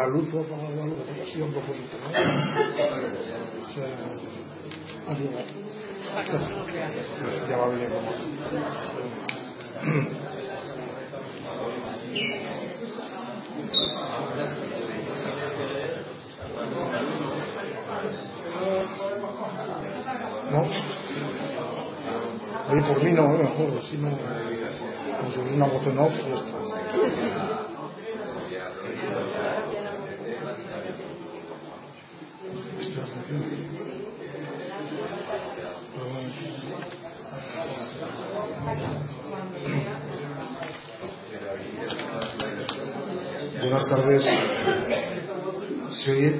luz o apagar la luz, porque ha sido a propósito, ¿no? Ya va bien. No, ahí por mí no, mejor, si no, como si una voz en off, Buenas tardes. ¿Se oye?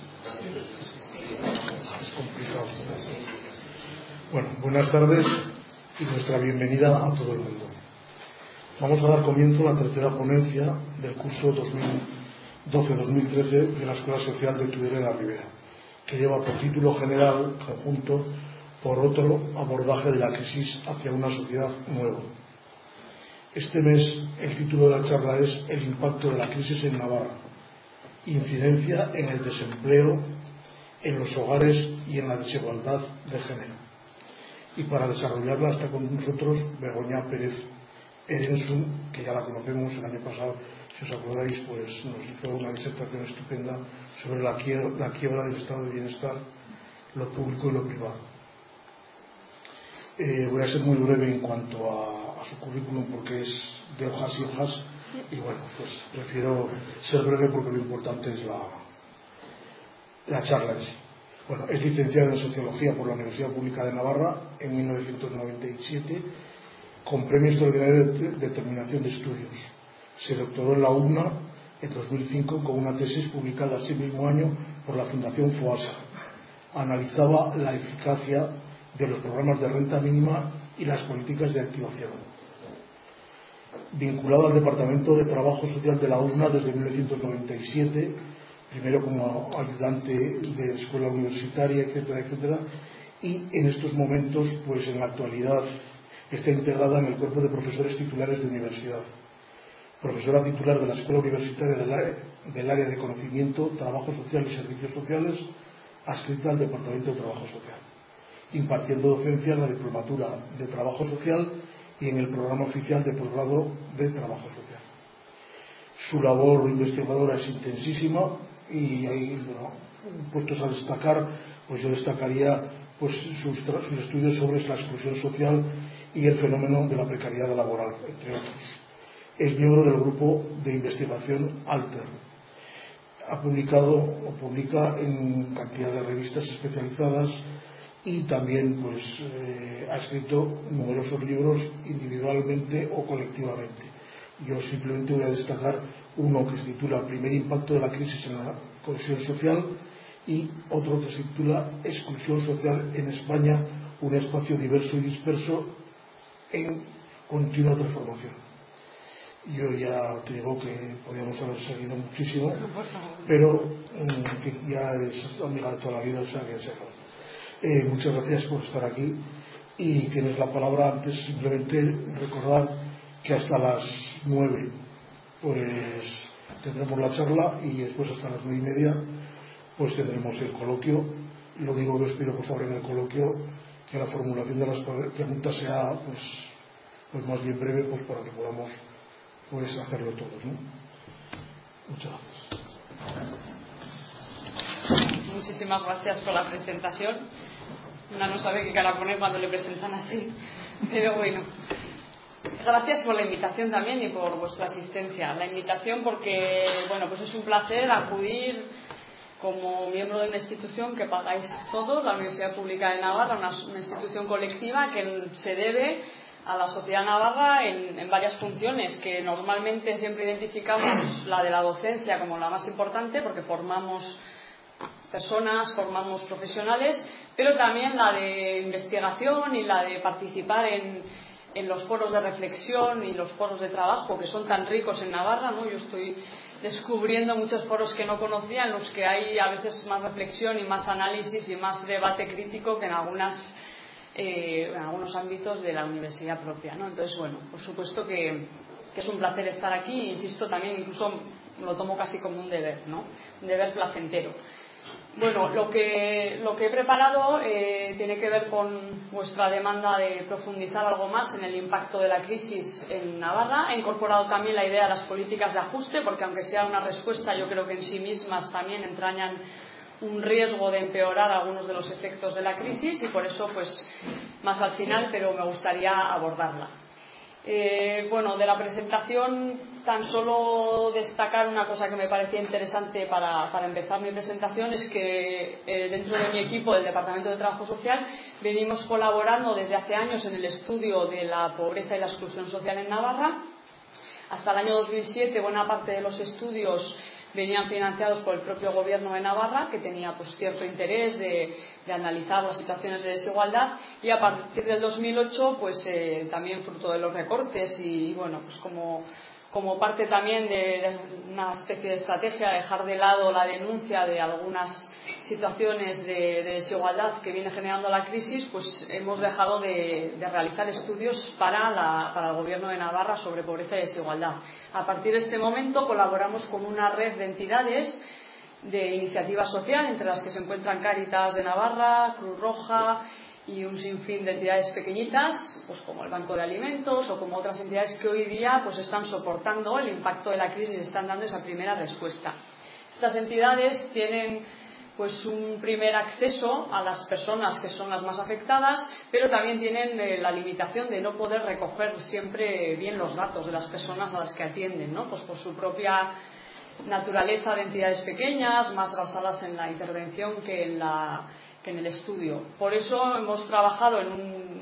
Es complicado. Bueno, buenas tardes y nuestra bienvenida a todo el mundo. Vamos a dar comienzo a la tercera ponencia del curso 2012-2013 de la Escuela Social de Tudela de la Ribera, que lleva por título general conjunto por otro abordaje de la crisis hacia una sociedad nueva. Este mes el título de la charla es El impacto de la crisis en Navarra, incidencia en el desempleo, en los hogares y en la desigualdad de género. Y para desarrollarla está con nosotros Begoña Pérez Erensu, que ya la conocemos el año pasado, si os acordáis, pues nos hizo una disertación estupenda sobre la quiebra del estado de bienestar, lo público y lo privado. Voy a ser muy breve en cuanto a su currículum porque es de hojas y hojas y bueno, pues prefiero ser breve porque lo importante es la charla en sí. Bueno, es licenciada en Sociología por la Universidad Pública de Navarra en 1997 con premio extraordinario de terminación de estudios. Se doctoró en la UNA en 2005 con una tesis publicada ese mismo año por la Fundación FOASA. Analizaba la eficacia de los programas de renta mínima y las políticas de activación. Vinculado al Departamento de Trabajo Social de la UNA desde 1997, primero como ayudante de escuela universitaria, etcétera, etcétera, y en estos momentos, pues en la actualidad, está integrada en el cuerpo de profesores titulares de universidad. Profesora titular de la Escuela Universitaria del Área de Conocimiento, Trabajo Social y Servicios Sociales, adscrita al Departamento de Trabajo Social, impartiendo docencia en la Diplomatura de Trabajo Social y en el Programa Oficial de Posgrado de Trabajo Social. Su labor investigadora es intensísima y ahí, bueno, puestos a destacar, pues yo destacaría pues sus estudios sobre la exclusión social y el fenómeno de la precariedad laboral, entre otros. Es miembro del grupo de investigación ALTER. Ha publicado o publica en cantidad de revistas especializadas y también pues ha escrito numerosos libros individualmente o colectivamente. Yo simplemente voy a destacar uno que se titula Primer impacto de la crisis en la cohesión social y otro que se titula Exclusión social en España, un espacio diverso y disperso en continua transformación. Yo ya te digo que podríamos haber seguido muchísimo, pero en fin, ya es amiga de toda la vida, o sea que se muchas gracias por estar aquí y tienes la palabra. Antes simplemente recordar que hasta las 9 pues tendremos la charla y después hasta las 9:30 pues tendremos el coloquio. Lo único que os pido por favor en el coloquio que la formulación de las preguntas sea pues más bien breve, pues para que podamos pues hacerlo todos, ¿no? Muchas gracias. Muchísimas gracias por la presentación. Una no sabe qué cara poner cuando le presentan así, pero bueno. Gracias por la invitación también y por vuestra asistencia. La invitación porque, bueno, pues es un placer acudir como miembro de una institución que pagáis todos, la Universidad Pública de Navarra, una institución colectiva que se debe a la sociedad navarra en varias funciones, que normalmente siempre identificamos la de la docencia como la más importante porque formamos personas, formamos profesionales, pero también la de investigación y la de participar en los foros de reflexión y los foros de trabajo que son tan ricos en Navarra, ¿no? Yo estoy descubriendo muchos foros que no conocía, en los que hay a veces más reflexión y más análisis y más debate crítico que en algunos ámbitos de la universidad propia, ¿no? Entonces, bueno, por supuesto que es un placer estar aquí. Insisto también, incluso lo tomo casi como un deber, ¿no? Un deber placentero. Bueno, lo que he preparado tiene que ver con vuestra demanda de profundizar algo más en el impacto de la crisis en Navarra. He incorporado también la idea de las políticas de ajuste, porque aunque sea una respuesta, yo creo que en sí mismas también entrañan un riesgo de empeorar algunos de los efectos de la crisis, y por eso pues más al final, pero me gustaría abordarla. Bueno, de la presentación tan solo destacar una cosa que me parecía interesante para empezar mi presentación, es que dentro de mi equipo del Departamento de Trabajo Social venimos colaborando desde hace años en el estudio de la pobreza y la exclusión social en Navarra. Hasta el año 2007 buena parte de los estudios venían financiados por el propio Gobierno de Navarra, que tenía pues cierto interés de analizar las situaciones de desigualdad, y a partir del 2008 pues también fruto de los recortes y bueno, pues como parte también de una especie de estrategia de dejar de lado la denuncia de algunas situaciones de desigualdad que viene generando la crisis, pues hemos dejado de realizar estudios para el Gobierno de Navarra sobre pobreza y desigualdad. A partir de este momento colaboramos con una red de entidades de iniciativa social, entre las que se encuentran Cáritas de Navarra, Cruz Roja y un sinfín de entidades pequeñitas, pues como el Banco de Alimentos o como otras entidades que hoy día pues están soportando el impacto de la crisis y están dando esa primera respuesta. Estas entidades tienen pues un primer acceso a las personas que son las más afectadas, pero también tienen la limitación de no poder recoger siempre bien los datos de las personas a las que atienden, ¿no? Pues por su propia naturaleza de entidades pequeñas, más basadas en la intervención que en el estudio. Por eso hemos trabajado en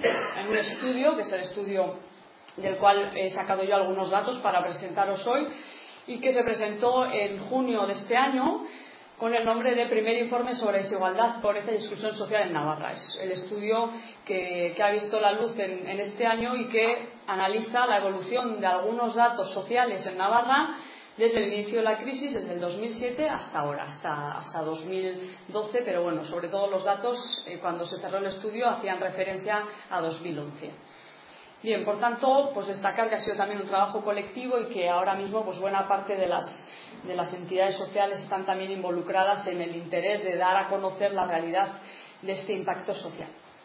un estudio, que es el estudio del cual he sacado yo algunos datos para presentaros hoy, y que se presentó en junio de este año con el nombre de Primer Informe sobre Desigualdad, Pobreza y Exclusión Social en Navarra. Es el estudio que ha visto la luz en este año y que analiza la evolución de algunos datos sociales en Navarra desde el inicio de la crisis, desde el 2007 hasta ahora, hasta 2012, pero bueno, sobre todo los datos cuando se cerró el estudio hacían referencia a 2011. Bien, por tanto, pues destacar que ha sido también un trabajo colectivo y que ahora mismo pues buena parte de las entidades sociales están también involucradas en el interés de dar a conocer la realidad de este impacto social.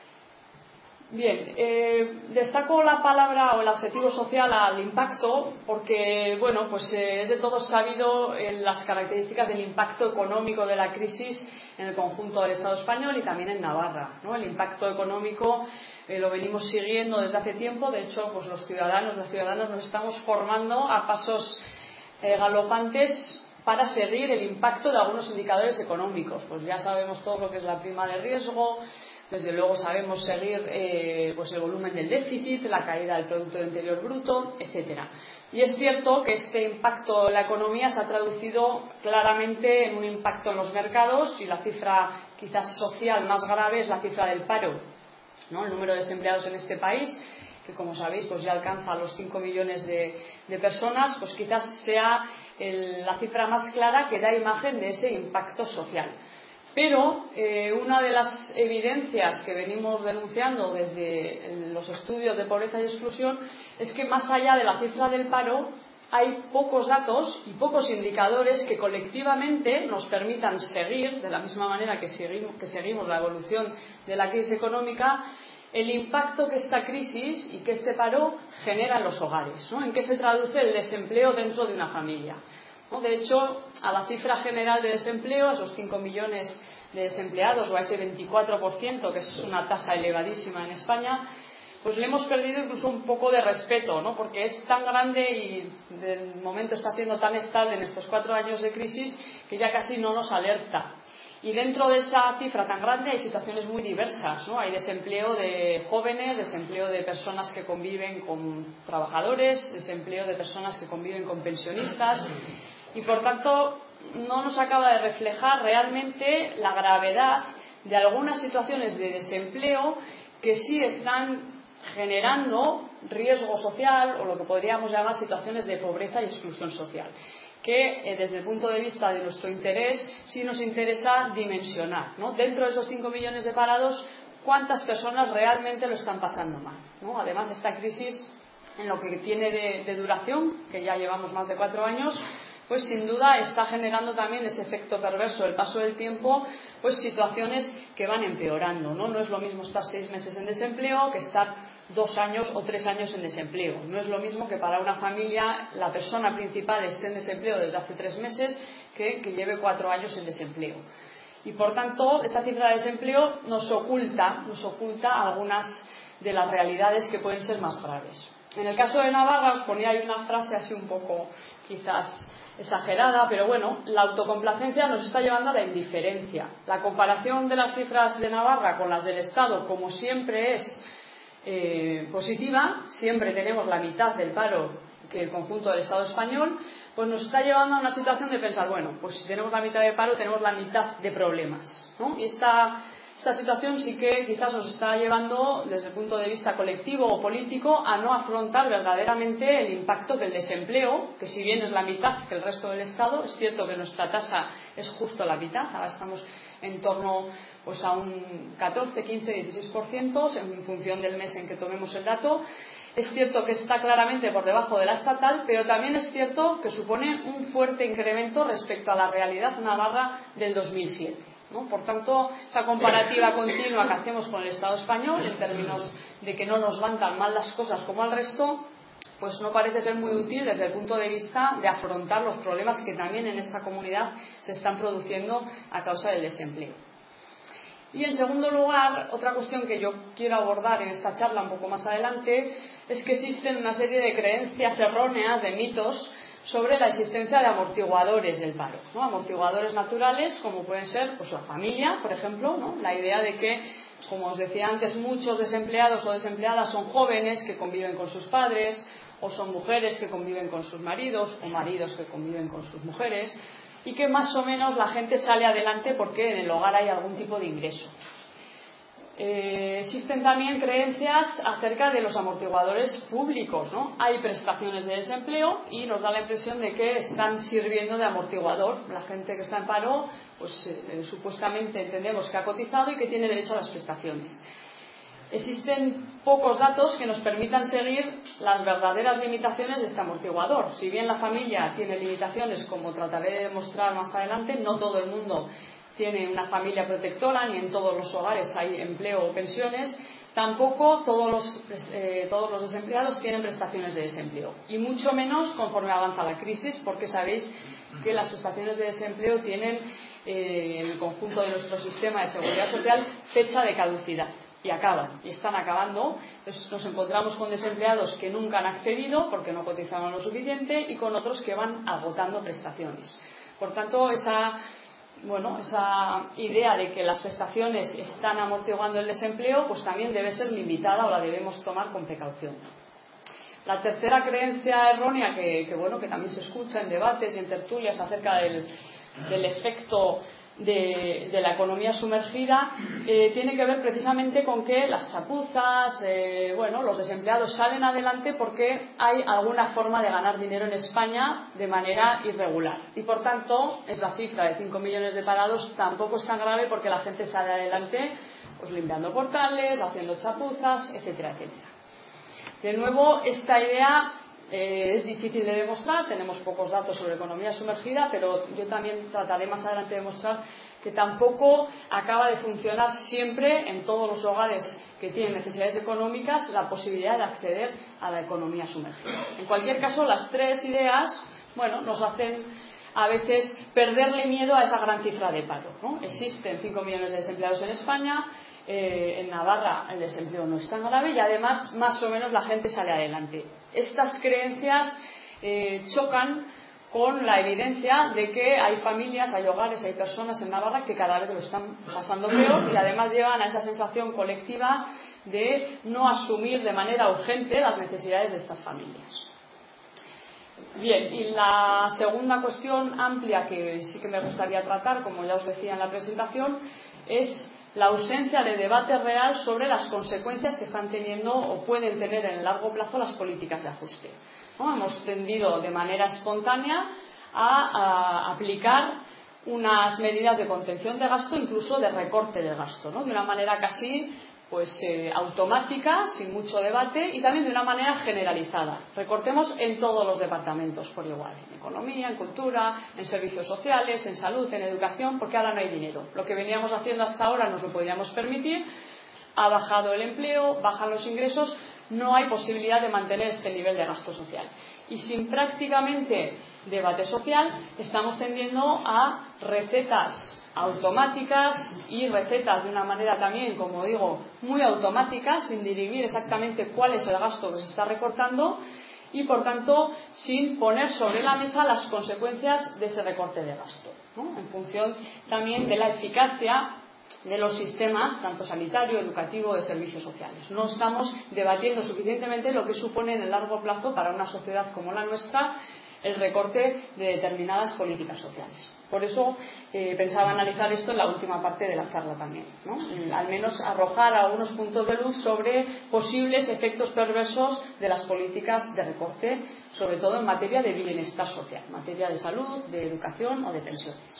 Bien, destaco la palabra o el adjetivo social al impacto porque, bueno, pues es de todos sabido las características del impacto económico de la crisis en el conjunto del Estado español y también en Navarra, ¿no? El impacto económico lo venimos siguiendo desde hace tiempo. De hecho, pues los ciudadanos, las ciudadanas nos estamos formando a pasos galopantes para seguir el impacto de algunos indicadores económicos. Pues ya sabemos todo lo que es la prima de riesgo. Desde luego sabemos seguir pues el volumen del déficit, la caída del Producto Interior Bruto, etcétera. Y es cierto que este impacto en la economía se ha traducido claramente en un impacto en los mercados, y la cifra quizás social más grave es la cifra del paro, ¿no? El número de desempleados en este país, que como sabéis pues ya alcanza los 5 millones de personas, pues quizás sea la cifra más clara que da imagen de ese impacto social. Pero una de las evidencias que venimos denunciando desde los estudios de pobreza y exclusión es que más allá de la cifra del paro hay pocos datos y pocos indicadores que colectivamente nos permitan seguir, de la misma manera que seguimos la evolución de la crisis económica, el impacto que esta crisis y que este paro genera en los hogares, ¿no? En qué se traduce el desempleo dentro de una familia. De hecho, a la cifra general de desempleo, a esos 5 millones de desempleados o a ese 24%, que es una tasa elevadísima en España, pues le hemos perdido incluso un poco de respeto, ¿no? Porque es tan grande y de momento está siendo tan estable en estos 4 años de crisis que ya casi no nos alerta. Y dentro de esa cifra tan grande hay situaciones muy diversas, ¿no? Hay desempleo de jóvenes, desempleo de personas que conviven con trabajadores, desempleo de personas que conviven con pensionistas, y por tanto no nos acaba de reflejar realmente la gravedad de algunas situaciones de desempleo que sí están generando riesgo social, o lo que podríamos llamar situaciones de pobreza y exclusión social, que desde el punto de vista de nuestro interés sí nos interesa dimensionar, ¿no? Dentro de esos 5 millones de parados, ¿cuántas personas realmente lo están pasando mal, ¿no? Además, esta crisis, en lo que tiene de duración, que ya llevamos más de 4 años, pues sin duda está generando también ese efecto perverso del paso del tiempo, pues situaciones que van empeorando, ¿no? No es lo mismo estar 6 meses en desempleo que estar 2 años o 3 años en desempleo. No es lo mismo que para una familia la persona principal esté en desempleo desde hace 3 meses que lleve 4 años en desempleo. Y por tanto, esa cifra de desempleo nos oculta algunas de las realidades que pueden ser más graves. En el caso de Navarra, os ponía ahí una frase así un poco quizás exagerada, pero bueno, la autocomplacencia nos está llevando a la indiferencia. La comparación de las cifras de Navarra con las del Estado, como siempre, es positiva, siempre tenemos la mitad del paro que el conjunto del Estado español, pues nos está llevando a una situación de pensar, bueno, pues si tenemos la mitad de paro, tenemos la mitad de problemas, ¿no? Y esta situación sí que quizás nos está llevando, desde el punto de vista colectivo o político, a no afrontar verdaderamente el impacto del desempleo, que si bien es la mitad que el resto del Estado, es cierto que nuestra tasa es justo la mitad, ahora estamos en torno pues a un 14, 15, 16%, en función del mes en que tomemos el dato. Es cierto que está claramente por debajo de la estatal, pero también es cierto que supone un fuerte incremento respecto a la realidad navarra del 2007. ¿No? Por tanto, esa comparativa continua que hacemos con el Estado español, en términos de que no nos van tan mal las cosas como al resto, pues no parece ser muy útil desde el punto de vista de afrontar los problemas que también en esta comunidad se están produciendo a causa del desempleo. Y en segundo lugar, otra cuestión que yo quiero abordar en esta charla un poco más adelante es que existen una serie de creencias erróneas, de mitos, sobre la existencia de amortiguadores del paro, ¿no? Amortiguadores naturales, como pueden ser pues la familia, por ejemplo, ¿no? La idea de que, como os decía antes, muchos desempleados o desempleadas son jóvenes que conviven con sus padres, o son mujeres que conviven con sus maridos, o maridos que conviven con sus mujeres, y que más o menos la gente sale adelante porque en el hogar hay algún tipo de ingreso. Existen también creencias acerca de los amortiguadores públicos, ¿no? Hay prestaciones de desempleo y nos da la impresión de que están sirviendo de amortiguador. La gente que está en paro, pues supuestamente entendemos que ha cotizado y que tiene derecho a las prestaciones. Existen pocos datos que nos permitan seguir las verdaderas limitaciones de este amortiguador. Si bien la familia tiene limitaciones, como trataré de demostrar más adelante, no todo el mundo tiene una familia protectora, ni en todos los hogares hay empleo o pensiones, tampoco todos los desempleados tienen prestaciones de desempleo, y mucho menos conforme avanza la crisis, porque sabéis que las prestaciones de desempleo tienen, en el conjunto de nuestro sistema de seguridad social, fecha de caducidad, y acaban, y están acabando. Entonces nos encontramos con desempleados que nunca han accedido porque no cotizaban lo suficiente, y con otros que van agotando prestaciones. Por tanto, esa idea de que las prestaciones están amortiguando el desempleo, pues también debe ser limitada o la debemos tomar con precaución. La tercera creencia errónea que también se escucha en debates y en tertulias acerca del efecto de la economía sumergida, tiene que ver precisamente con que las chapuzas, los desempleados salen adelante porque hay alguna forma de ganar dinero en España de manera irregular, y por tanto esa cifra de 5 millones de parados tampoco es tan grave, porque la gente sale adelante pues limpiando portales, haciendo chapuzas, etcétera, etcétera. De nuevo, esta idea es difícil de demostrar, tenemos pocos datos sobre economía sumergida, pero yo también trataré más adelante de demostrar que tampoco acaba de funcionar siempre en todos los hogares que tienen necesidades económicas la posibilidad de acceder a la economía sumergida. En cualquier caso, las tres ideas nos hacen a veces perderle miedo a esa gran cifra de paro, ¿no? Existen 5 millones de desempleados en España. En Navarra el desempleo no es tan grave, y además más o menos la gente sale adelante. Estas creencias chocan con la evidencia de que hay familias, hay hogares, hay personas en Navarra que cada vez lo están pasando peor, y además llevan a esa sensación colectiva de no asumir de manera urgente las necesidades de estas familias. Bien, y la segunda cuestión amplia que sí que me gustaría tratar, como ya os decía en la presentación, es la ausencia de debate real sobre las consecuencias que están teniendo o pueden tener en el largo plazo las políticas de ajuste, ¿no? Hemos tendido de manera espontánea a aplicar unas medidas de contención de gasto, incluso de recorte de gasto, ¿no? De una manera casi automática, sin mucho debate y también de una manera generalizada. Recortemos en todos los departamentos por igual, en economía, en cultura, en servicios sociales, en salud, en educación, porque ahora no hay dinero. Lo que veníamos haciendo hasta ahora nos lo podíamos permitir, ha bajado el empleo, bajan los ingresos, no hay posibilidad de mantener este nivel de gasto social. Y sin prácticamente debate social, estamos tendiendo a recetas automáticas y recetas de una manera también, como digo, muy automáticas, sin dirimir exactamente cuál es el gasto que se está recortando y, por tanto, sin poner sobre la mesa las consecuencias de ese recorte de gasto, ¿no? En función también de la eficacia de los sistemas, tanto sanitario, educativo, de servicios sociales. No estamos debatiendo suficientemente lo que supone en el largo plazo para una sociedad como la nuestra el recorte de determinadas políticas sociales. Por eso pensaba analizar esto en la última parte de la charla también, ¿no? Al menos arrojar algunos puntos de luz sobre posibles efectos perversos de las políticas de recorte, sobre todo en materia de bienestar social, en materia de salud, de educación o de pensiones.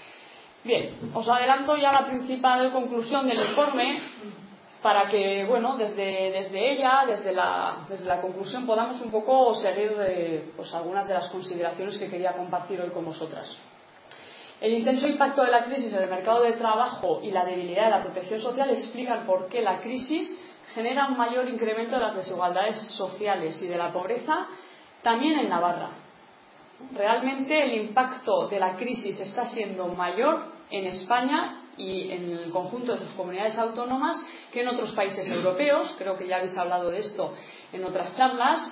Bien, os adelanto ya la principal conclusión del informe para que, bueno, desde ella, desde la conclusión, podamos un poco seguir algunas de las consideraciones que quería compartir hoy con vosotras. El intenso impacto de la crisis en el mercado de trabajo y la debilidad de la protección social explican por qué la crisis genera un mayor incremento de las desigualdades sociales y de la pobreza también en Navarra. Realmente el impacto de la crisis está siendo mayor en España y en el conjunto de sus comunidades autónomas que en otros países europeos. Creo que ya habéis hablado de esto en otras charlas.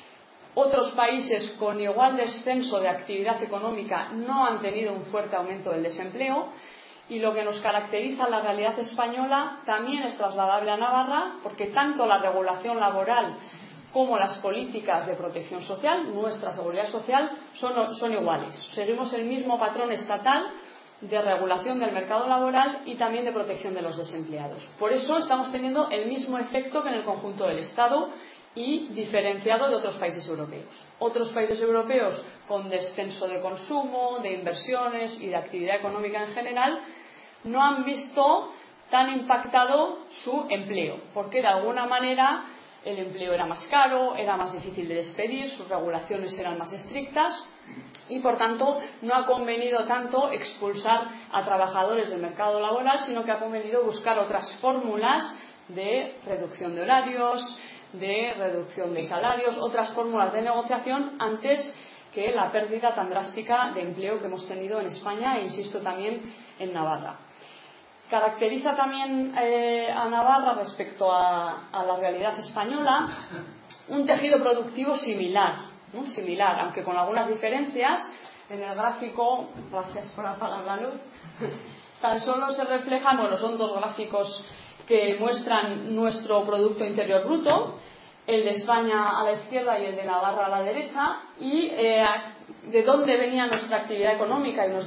Otros países con igual descenso de actividad económica no han tenido un fuerte aumento del desempleo, y lo que nos caracteriza en la realidad española también es trasladable a Navarra, porque tanto la regulación laboral como las políticas de protección social, nuestra seguridad social, son iguales. Seguimos el mismo patrón estatal de regulación del mercado laboral y también de protección de los desempleados. Por eso estamos teniendo el mismo efecto que en el conjunto del Estado y diferenciado de otros países europeos. Otros países europeos con descenso de consumo, de inversiones y de actividad económica en general no han visto tan impactado su empleo, porque de alguna manera el empleo era más caro, era más difícil de despedir, sus regulaciones eran más estrictas y, por tanto, no ha convenido tanto expulsar a trabajadores del mercado laboral, sino que ha convenido buscar otras fórmulas de reducción de horarios, de reducción de salarios, otras fórmulas de negociación antes que la pérdida tan drástica de empleo que hemos tenido en España e, insisto, también en Navarra. Caracteriza también a Navarra respecto a la realidad española un tejido productivo similar, ¿no? Similar, aunque con algunas diferencias. En el gráfico, gracias por apagar la luz, tan solo se reflejan, bueno, son dos gráficos que muestran nuestro Producto Interior Bruto, el de España a la izquierda y el de Navarra a la derecha, y de dónde venía nuestra actividad económica y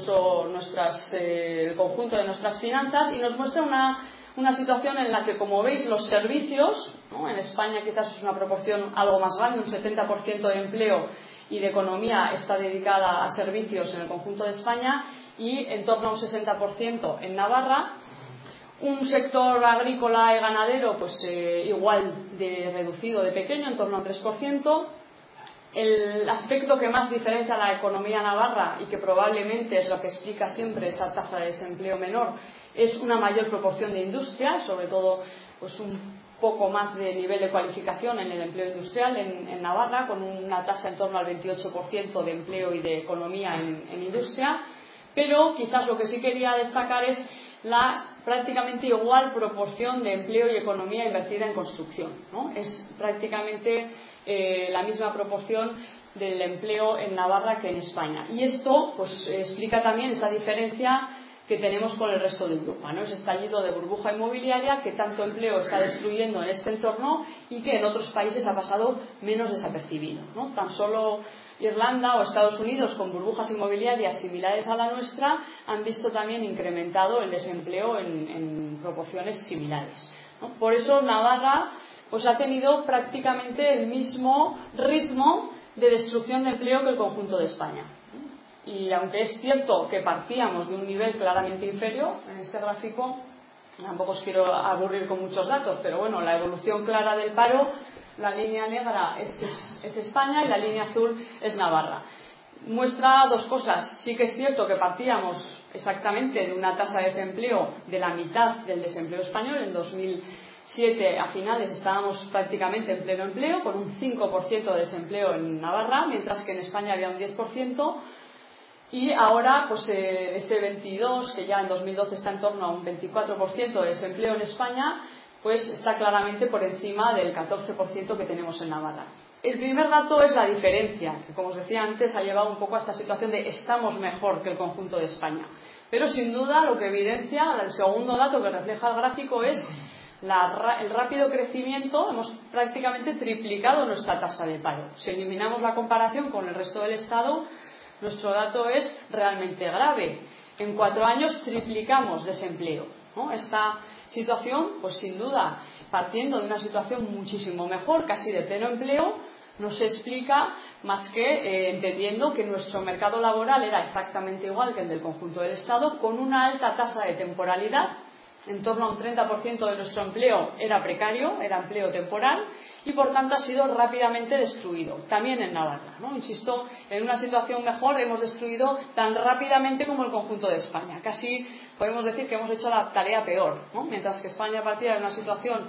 el conjunto de nuestras finanzas, y nos muestra una situación en la que, como veis, los servicios, ¿no? En España quizás es una proporción algo más grande, un 70% de empleo y de economía está dedicada a servicios en el conjunto de España y en torno a un 60% en Navarra. Un sector agrícola y ganadero pues igual de reducido, de pequeño, en torno a un 3%. El aspecto que más diferencia la economía navarra y que probablemente es lo que explica siempre esa tasa de desempleo menor es una mayor proporción de industria, sobre todo pues un poco más de nivel de cualificación en el empleo industrial en Navarra, con una tasa en torno al 28% de empleo y de economía en industria. Pero quizás lo que sí quería destacar es la prácticamente igual proporción de empleo y economía invertida en construcción, ¿no? Es prácticamente la misma proporción del empleo en Navarra que en España. Y esto pues explica también esa diferencia que tenemos con el resto de Europa, ¿no? Ese estallido de burbuja inmobiliaria que tanto empleo está destruyendo en este entorno y que en otros países ha pasado menos desapercibido, ¿no? Tan solo Irlanda o Estados Unidos, con burbujas inmobiliarias similares a la nuestra, han visto también incrementado el desempleo en proporciones similares, ¿no? Por eso Navarra pues ha tenido prácticamente el mismo ritmo de destrucción de empleo que el conjunto de España. Y aunque es cierto que partíamos de un nivel claramente inferior, en este gráfico Tampoco os quiero aburrir con muchos datos, pero bueno, la evolución clara del paro, la línea negra es España y la línea azul es Navarra. Muestra dos cosas. Sí que es cierto que partíamos exactamente de una tasa de desempleo de la mitad del desempleo español. En 2007 a finales estábamos prácticamente en pleno empleo, con un 5% de desempleo en Navarra, mientras que en España había un 10%. Y ahora, pues ese 22, que ya en 2012 está en torno a un 24% de desempleo en España, pues está claramente por encima del 14% que tenemos en Navarra. El primer dato es la diferencia, que como os decía antes ha llevado un poco a esta situación de estamos mejor que el conjunto de España. Pero sin duda lo que evidencia, el segundo dato que refleja el gráfico es el rápido crecimiento. Hemos prácticamente triplicado nuestra tasa de paro. Si eliminamos la comparación con el resto del Estado, nuestro dato es realmente grave. En 4 años triplicamos desempleo, ¿no? Esta situación, pues sin duda, partiendo de una situación muchísimo mejor, casi de pleno empleo, no se explica más que entendiendo que nuestro mercado laboral era exactamente igual que el del conjunto del Estado, con una alta tasa de temporalidad. En torno a un 30% de nuestro empleo era precario, era empleo temporal, y por tanto ha sido rápidamente destruido, también en Navarra, ¿no? Insisto, en una situación mejor hemos destruido tan rápidamente como el conjunto de España. Casi podemos decir que hemos hecho la tarea peor, ¿no? Mientras que España partía de una situación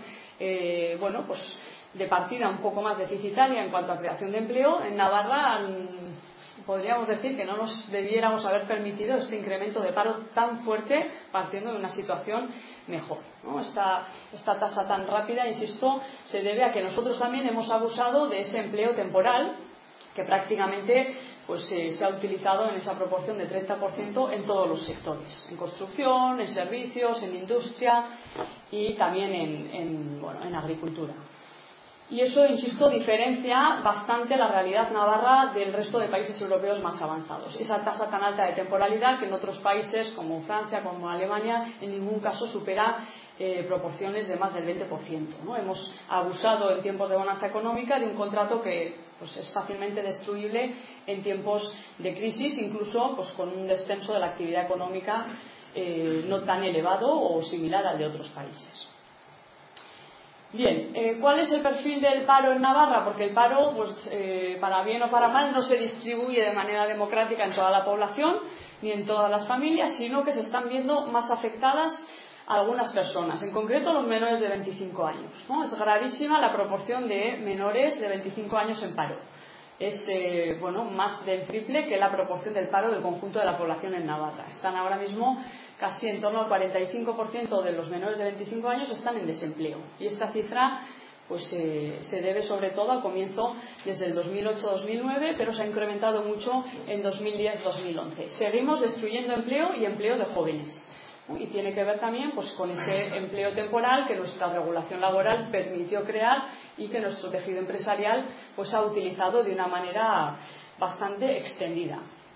pues de partida un poco más deficitaria en cuanto a creación de empleo, en Navarra podríamos decir que no nos debiéramos haber permitido este incremento de paro tan fuerte partiendo de una situación mejor, ¿no? Esta tasa tan rápida, insisto, se debe a que nosotros también hemos abusado de ese empleo temporal que prácticamente pues se ha utilizado en esa proporción de 30% en todos los sectores, en construcción, en servicios, en industria y también en agricultura. Y eso, insisto, diferencia bastante la realidad navarra del resto de países europeos más avanzados. Esa tasa tan alta de temporalidad que en otros países como Francia, como Alemania, en ningún caso supera proporciones de más del 20%, ¿no? Hemos abusado en tiempos de bonanza económica de un contrato que pues, es fácilmente destruible en tiempos de crisis, incluso pues, con un descenso de la actividad económica no tan elevado o similar al de otros países. Bien, ¿cuál es el perfil del paro en Navarra? Porque el paro, pues, para bien o para mal, no se distribuye de manera democrática en toda la población ni en todas las familias, sino que se están viendo más afectadas algunas personas, en concreto los menores de 25 años, ¿no? Es gravísima la proporción de menores de 25 años en paro. Es más del triple que la proporción del paro del conjunto de la población en Navarra. Están ahora mismo casi en torno al 45% de los menores de 25 años están en desempleo. Y esta cifra pues se debe sobre todo al comienzo desde el 2008-2009, pero se ha incrementado mucho en 2010-2011. Seguimos destruyendo empleo y empleo de jóvenes. Y tiene que ver también pues, con ese empleo temporal que nuestra regulación laboral permitió crear y que nuestro tejido empresarial pues, ha utilizado de una manera bastante extendida.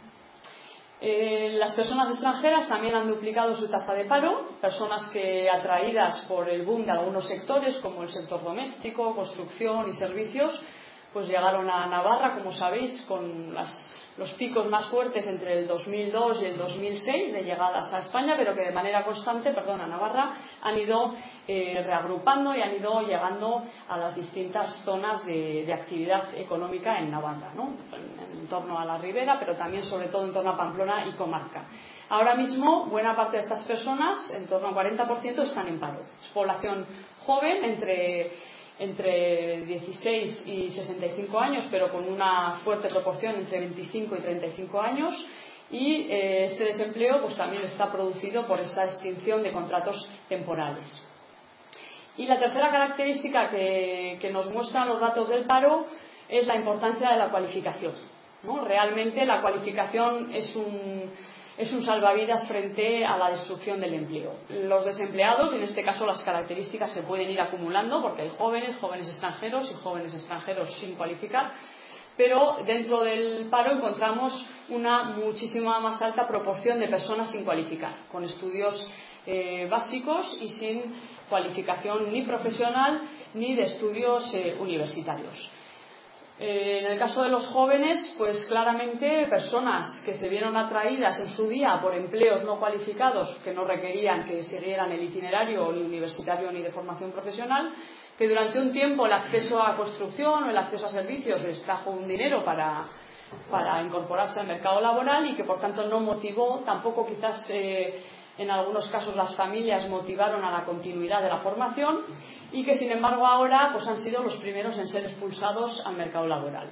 Las personas extranjeras también han duplicado su tasa de paro, personas que atraídas por el boom de algunos sectores como el sector doméstico, construcción y servicios, pues llegaron a Navarra, como sabéis, con los picos más fuertes entre el 2002 y el 2006 de llegadas a España, pero que de manera constante, a Navarra, han ido reagrupando y han ido llegando a las distintas zonas de actividad económica en Navarra, ¿no? En torno a la ribera, pero también sobre todo en torno a Pamplona y comarca. Ahora mismo, buena parte de estas personas, en torno al 40%, están en paro. Es población joven, entre 16 y 65 años, pero con una fuerte proporción entre 25 y 35 años, y este desempleo pues también está producido por esa extinción de contratos temporales. Y la tercera característica que nos muestran los datos del paro es la importancia de la cualificación, ¿no? Realmente la cualificación es un salvavidas frente a la destrucción del empleo. Los desempleados, en este caso las características se pueden ir acumulando porque hay jóvenes extranjeros y jóvenes extranjeros sin cualificar, pero dentro del paro encontramos una muchísima más alta proporción de personas sin cualificar, con estudios básicos y sin cualificación ni profesional ni de estudios universitarios. En el caso de los jóvenes, pues claramente personas que se vieron atraídas en su día por empleos no cualificados que no requerían que siguieran el itinerario ni universitario ni de formación profesional, que durante un tiempo el acceso a construcción o el acceso a servicios les trajo un dinero para incorporarse al mercado laboral y que por tanto no motivó, tampoco quizás en algunos casos las familias motivaron a la continuidad de la formación y que sin embargo ahora pues han sido los primeros en ser expulsados al mercado laboral.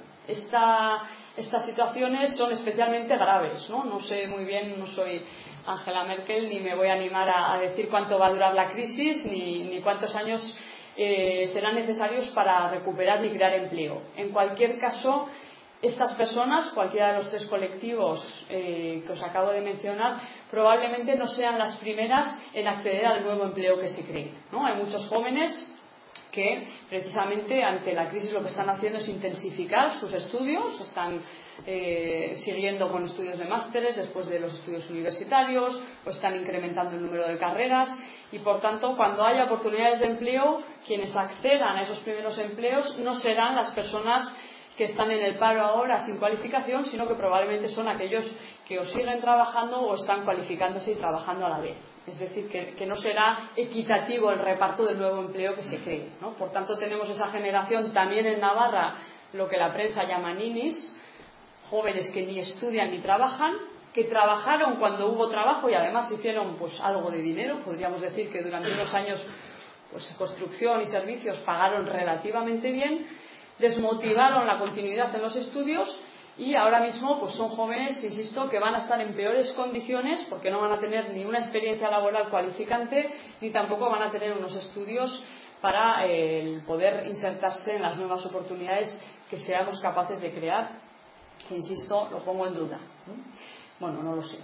Estas situaciones son especialmente graves, ¿no? No sé muy bien, no soy Angela Merkel ni me voy a animar a decir cuánto va a durar la crisis ni cuántos años serán necesarios para recuperar y crear empleo. En cualquier caso, estas personas, cualquiera de los tres colectivos que os acabo de mencionar, probablemente no sean las primeras en acceder al nuevo empleo que se cree, ¿no? Hay muchos jóvenes que precisamente ante la crisis lo que están haciendo es intensificar sus estudios, están siguiendo con estudios de másteres después de los estudios universitarios o están incrementando el número de carreras y por tanto cuando haya oportunidades de empleo quienes accedan a esos primeros empleos no serán las personas que están en el paro ahora sin cualificación, sino que probablemente son aquellos que o siguen trabajando o están cualificándose y trabajando a la vez. Es decir, que no será equitativo el reparto del nuevo empleo que se cree, ¿no? Por tanto, tenemos esa generación también en Navarra, lo que la prensa llama ninis, jóvenes que ni estudian ni trabajan, que trabajaron cuando hubo trabajo y además hicieron pues algo de dinero. Podríamos decir que durante unos años pues construcción y servicios pagaron relativamente bien, desmotivaron la continuidad en los estudios y ahora mismo pues son jóvenes, insisto, que van a estar en peores condiciones porque no van a tener ni una experiencia laboral cualificante ni tampoco van a tener unos estudios para poder insertarse en las nuevas oportunidades que seamos capaces de crear. Insisto, lo pongo en duda. Bueno, no lo sé.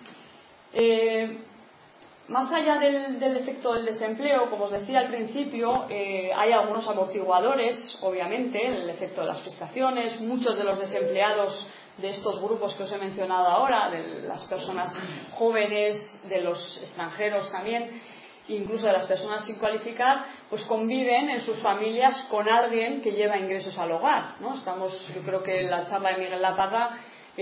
Más allá del efecto del desempleo, como os decía al principio, hay algunos amortiguadores, obviamente, el efecto de las prestaciones. Muchos de los desempleados de estos grupos que os he mencionado ahora, de las personas jóvenes, de los extranjeros también, incluso de las personas sin cualificar, pues conviven en sus familias con alguien que lleva ingresos al hogar, ¿no? Yo creo que en la charla de Miguel Laparra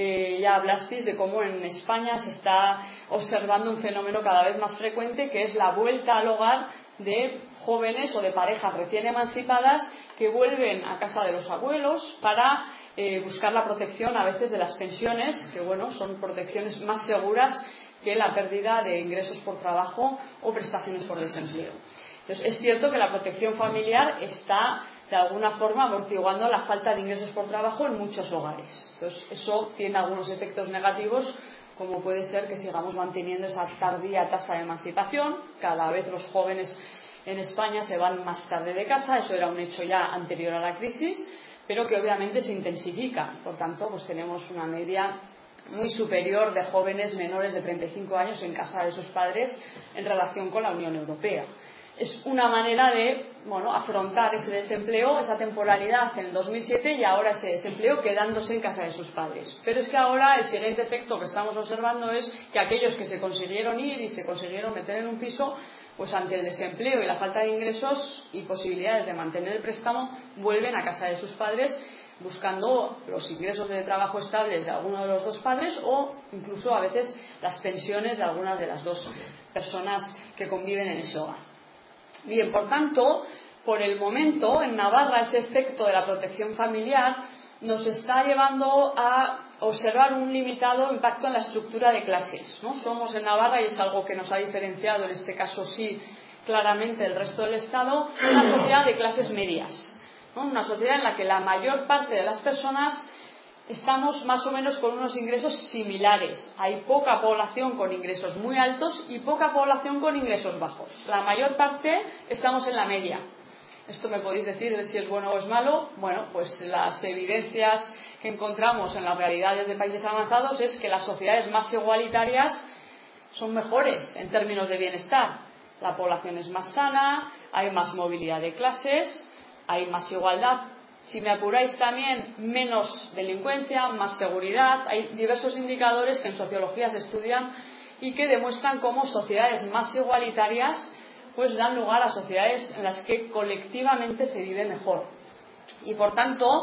ya hablasteis de cómo en España se está observando un fenómeno cada vez más frecuente, que es la vuelta al hogar de jóvenes o de parejas recién emancipadas que vuelven a casa de los abuelos para buscar la protección a veces de las pensiones, que bueno, son protecciones más seguras que la pérdida de ingresos por trabajo o prestaciones por desempleo. Entonces, es cierto que la protección familiar está de alguna forma amortiguando la falta de ingresos por trabajo en muchos hogares. Entonces, eso tiene algunos efectos negativos, como puede ser que sigamos manteniendo esa tardía tasa de emancipación. Cada vez los jóvenes en España se van más tarde de casa, eso era un hecho ya anterior a la crisis, pero que obviamente se intensifica. Por tanto, pues tenemos una media muy superior de jóvenes menores de 35 años en casa de sus padres en relación con la Unión Europea. Es una manera de afrontar ese desempleo, esa temporalidad en el 2007 y ahora ese desempleo quedándose en casa de sus padres. Pero es que ahora el siguiente efecto que estamos observando es que aquellos que se consiguieron ir y se consiguieron meter en un piso, pues ante el desempleo y la falta de ingresos y posibilidades de mantener el préstamo, vuelven a casa de sus padres buscando los ingresos de trabajo estables de alguno de los dos padres o incluso a veces las pensiones de algunas de las dos personas que conviven en ese hogar. Bien, por tanto, por el momento en Navarra ese efecto de la protección familiar nos está llevando a observar un limitado impacto en la estructura de clases, ¿no? Somos en Navarra, y es algo que nos ha diferenciado en este caso sí claramente del resto del Estado, una sociedad de clases medias, ¿no? Una sociedad en la que la mayor parte de las personas estamos más o menos con unos ingresos similares. Hay poca población con ingresos muy altos y poca población con ingresos bajos. La mayor parte estamos en la media. Esto me podéis decir de si es bueno o es malo. Bueno, pues las evidencias que encontramos en las realidades de países avanzados es que las sociedades más igualitarias son mejores en términos de bienestar. La población es más sana, hay más movilidad de clases, hay más igualdad. Si me apuráis también, menos delincuencia, más seguridad. Hay diversos indicadores que en sociología se estudian y que demuestran cómo sociedades más igualitarias pues dan lugar a sociedades en las que colectivamente se vive mejor. Y por tanto,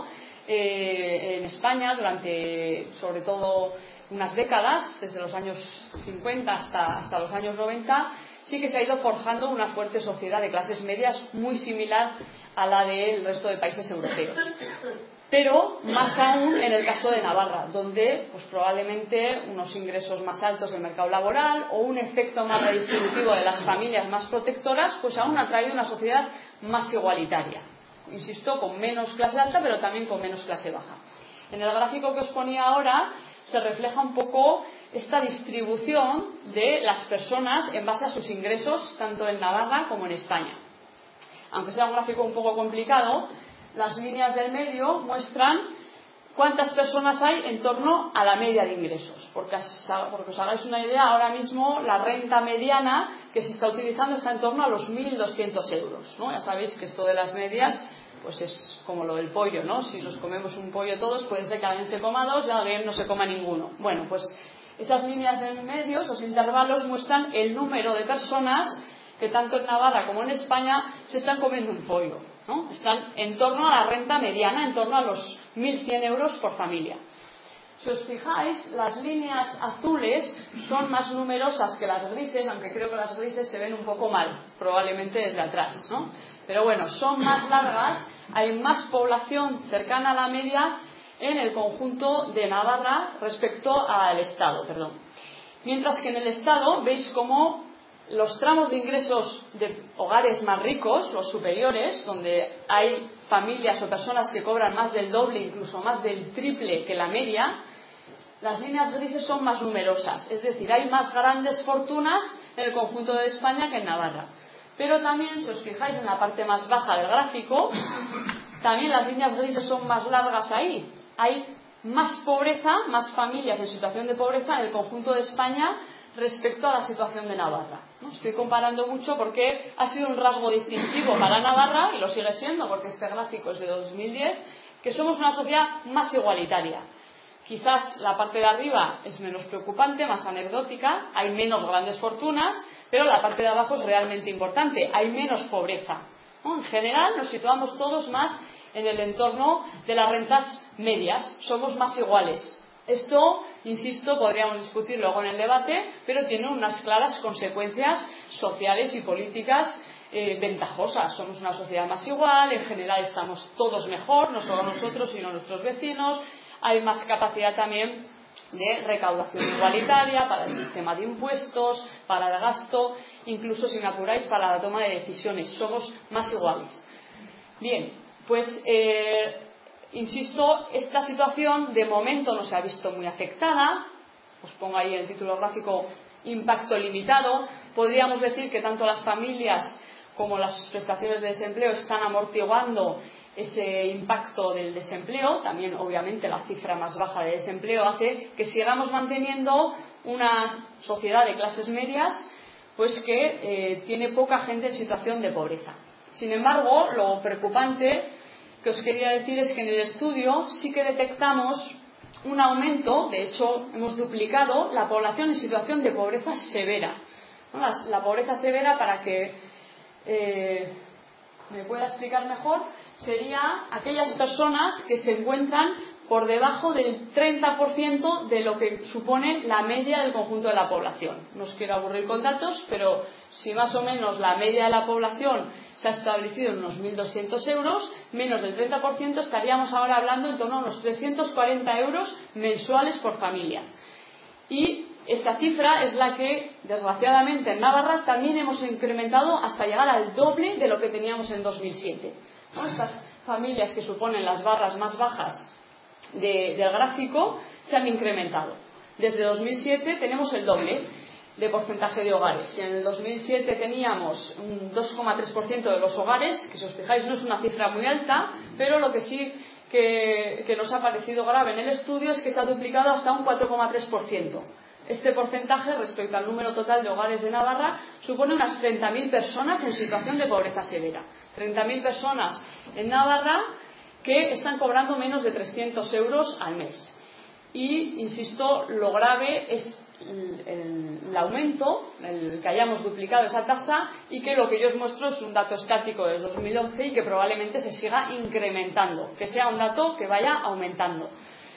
en España durante, sobre todo, unas décadas, desde los años 50 hasta los años 90, sí que se ha ido forjando una fuerte sociedad de clases medias muy similar a la del resto de países europeos. Pero más aún en el caso de Navarra, donde pues probablemente unos ingresos más altos del mercado laboral o un efecto más redistributivo de las familias más protectoras, pues aún ha traído una sociedad más igualitaria. Insisto, con menos clase alta, pero también con menos clase baja. En el gráfico que os ponía ahora se refleja un poco esta distribución de las personas en base a sus ingresos, tanto en Navarra como en España. Aunque sea un gráfico un poco complicado, las líneas del medio muestran cuántas personas hay en torno a la media de ingresos. Porque os hagáis una idea, ahora mismo la renta mediana que se está utilizando está en torno a los 1.200 euros, ¿no? Ya sabéis que esto de las medias pues es como lo del pollo, ¿no? Si nos comemos un pollo todos, puede ser que alguien se coma dos y alguien no se coma ninguno. Bueno, pues esas líneas del medio, esos intervalos, muestran el número de personas que tanto en Navarra como en España se están comiendo un pollo, ¿no? Están en torno a la renta mediana, en torno a los 1.100 euros por familia. Si os fijáis, las líneas azules son más numerosas que las grises, aunque creo que las grises se ven un poco mal, probablemente desde atrás, ¿no? Pero bueno, son más largas, hay más población cercana a la media en el conjunto de Navarra respecto al Estado, perdón. Mientras que en el Estado veis cómo los tramos de ingresos de hogares más ricos, los superiores, donde hay familias o personas que cobran más del doble, incluso más del triple que la media, las líneas grises son más numerosas, es decir, hay más grandes fortunas en el conjunto de España que en Navarra. Pero también, si os fijáis en la parte más baja del gráfico, también las líneas grises son más largas ahí. Hay más pobreza, más familias en situación de pobreza en el conjunto de España respecto a la situación de Navarra, ¿no? Estoy comparando mucho porque ha sido un rasgo distintivo para Navarra, y lo sigue siendo porque este gráfico es de 2010, que somos una sociedad más igualitaria. Quizás la parte de arriba es menos preocupante, más anecdótica, hay menos grandes fortunas, pero la parte de abajo es realmente importante, hay menos pobreza, ¿no? En general nos situamos todos más en el entorno de las rentas medias, somos más iguales. Esto, insisto, podríamos discutir luego en el debate, pero tiene unas claras consecuencias sociales y políticas ventajosas. Somos una sociedad más igual, en general estamos todos mejor, no solo nosotros, sino nuestros vecinos. Hay más capacidad también de recaudación igualitaria para el sistema de impuestos, para el gasto, incluso, si me apuráis, para la toma de decisiones. Somos más iguales. Bien, pues insisto, esta situación de momento no se ha visto muy afectada. Os pongo ahí el título gráfico, impacto limitado. Podríamos decir que tanto las familias como las prestaciones de desempleo están amortiguando ese impacto del desempleo. También, obviamente, la cifra más baja de desempleo hace que sigamos manteniendo una sociedad de clases medias pues que tiene poca gente en situación de pobreza. Sin embargo, lo preocupante que os quería decir es que en el estudio sí que detectamos un aumento, de hecho hemos duplicado la población en situación de pobreza severa, ¿no? La pobreza severa, para que me pueda explicar mejor, sería aquellas personas que se encuentran por debajo del 30% de lo que supone la media del conjunto de la población. No os quiero aburrir con datos, pero si más o menos la media de la población se ha establecido en unos 1.200 euros, menos del 30%, estaríamos ahora hablando en torno a unos 340 euros mensuales por familia. Y esta cifra es la que, desgraciadamente, en Navarra también hemos incrementado hasta llegar al doble de lo que teníamos en 2007. ¿No? Estas familias que suponen las barras más bajas del gráfico se han incrementado. Desde 2007 tenemos el doble de porcentaje de hogares. Si en el 2007 teníamos un 2,3% de los hogares, que si os fijáis no es una cifra muy alta, pero lo que sí que nos ha parecido grave en el estudio es que se ha duplicado hasta un 4,3%. Este porcentaje, respecto al número total de hogares de Navarra, supone unas 30.000 personas en situación de pobreza severa. 30.000 personas en Navarra que están cobrando menos de 300 euros al mes. y, insisto, lo grave es el aumento, el que hayamos duplicado esa tasa y que lo que yo os muestro es un dato estático desde 2011 y que probablemente se siga incrementando, que sea un dato que vaya aumentando.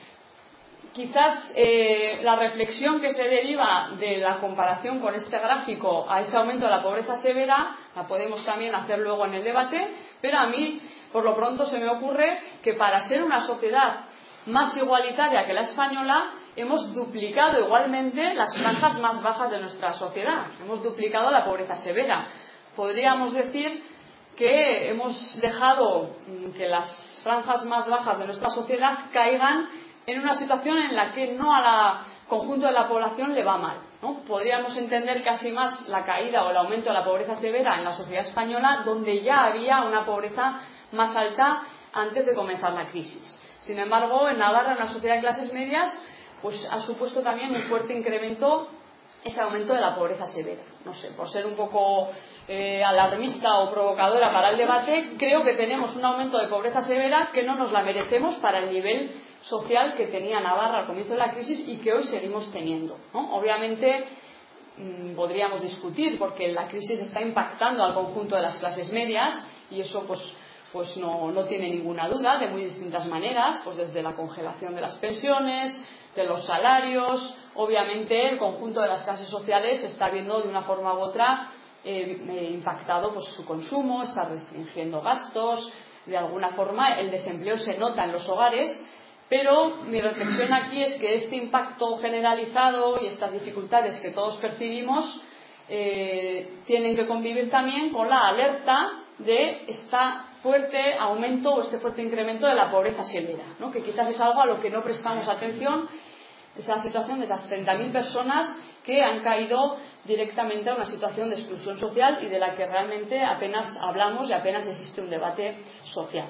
Quizás la reflexión que se deriva de la comparación con este gráfico a ese aumento de la pobreza severa la podemos también hacer luego en el debate, pero a mí por lo pronto se me ocurre que para ser una sociedad más igualitaria que la española hemos duplicado igualmente las franjas más bajas de nuestra sociedad, hemos duplicado la pobreza severa. Podríamos decir que hemos dejado que las franjas más bajas de nuestra sociedad caigan en una situación en la que no al conjunto de la población le va mal, ¿no? Podríamos entender casi más la caída o el aumento de la pobreza severa en la sociedad española, donde ya había una pobreza más alta antes de comenzar la crisis. Sin embargo, en Navarra, en la sociedad de clases medias, pues ha supuesto también un fuerte incremento ese aumento de la pobreza severa. No sé, por ser un poco alarmista o provocadora para el debate, creo que tenemos un aumento de pobreza severa que no nos la merecemos para el nivel social que tenía Navarra al comienzo de la crisis y que hoy seguimos teniendo, ¿no? Obviamente podríamos discutir porque la crisis está impactando al conjunto de las clases medias y eso pues no tiene ninguna duda, de muy distintas maneras, pues desde la congelación de las pensiones, de los salarios. Obviamente el conjunto de las clases sociales está viendo de una forma u otra impactado pues su consumo, está restringiendo gastos, de alguna forma el desempleo se nota en los hogares, pero mi reflexión aquí es que este impacto generalizado y estas dificultades que todos percibimos tienen que convivir también con la alerta de este fuerte aumento o este fuerte incremento de la pobreza severa, ¿no? Que quizás es algo a lo que no prestamos atención, esa situación de esas 30.000 personas que han caído directamente a una situación de exclusión social y de la que realmente apenas hablamos y apenas existe un debate social.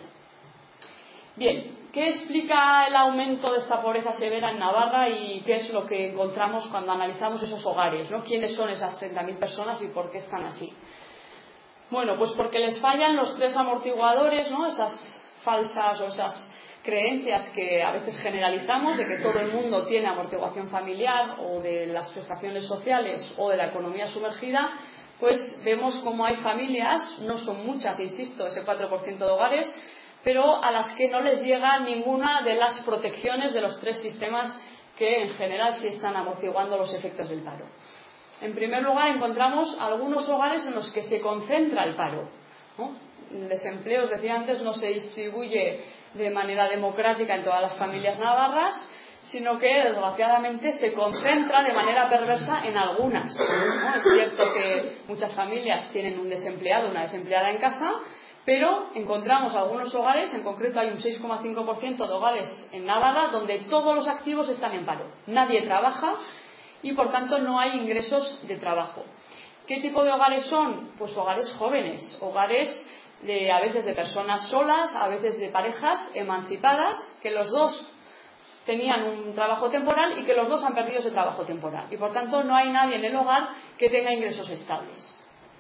Bien, ¿qué explica el aumento de esta pobreza severa en Navarra y qué es lo que encontramos cuando analizamos esos hogares, ¿no? ¿Quiénes son esas 30.000 personas y por qué están así? Bueno, pues porque les fallan los tres amortiguadores, ¿no? Esas falsas o esas creencias que a veces generalizamos de que todo el mundo tiene amortiguación familiar o de las prestaciones sociales o de la economía sumergida, pues vemos como hay familias, no son muchas, insisto, ese 4% de hogares, pero a las que no les llega ninguna de las protecciones de los tres sistemas que en general sí están amortiguando los efectos del paro. En primer lugar, encontramos algunos hogares en los que se concentra el paro, ¿no? El desempleo, os decía antes, no se distribuye de manera democrática en todas las familias navarras, sino que desgraciadamente se concentra de manera perversa en algunas, ¿no? Es cierto que muchas familias tienen un desempleado, una desempleada en casa, pero encontramos algunos hogares, en concreto hay un 6,5% de hogares en Navarra donde todos los activos están en paro. Nadie trabaja y por tanto no hay ingresos de trabajo. ¿Qué tipo de hogares son? Pues hogares jóvenes, hogares a veces de personas solas, a veces de parejas emancipadas, que los dos tenían un trabajo temporal y que los dos han perdido ese trabajo temporal y por tanto no hay nadie en el hogar que tenga ingresos estables.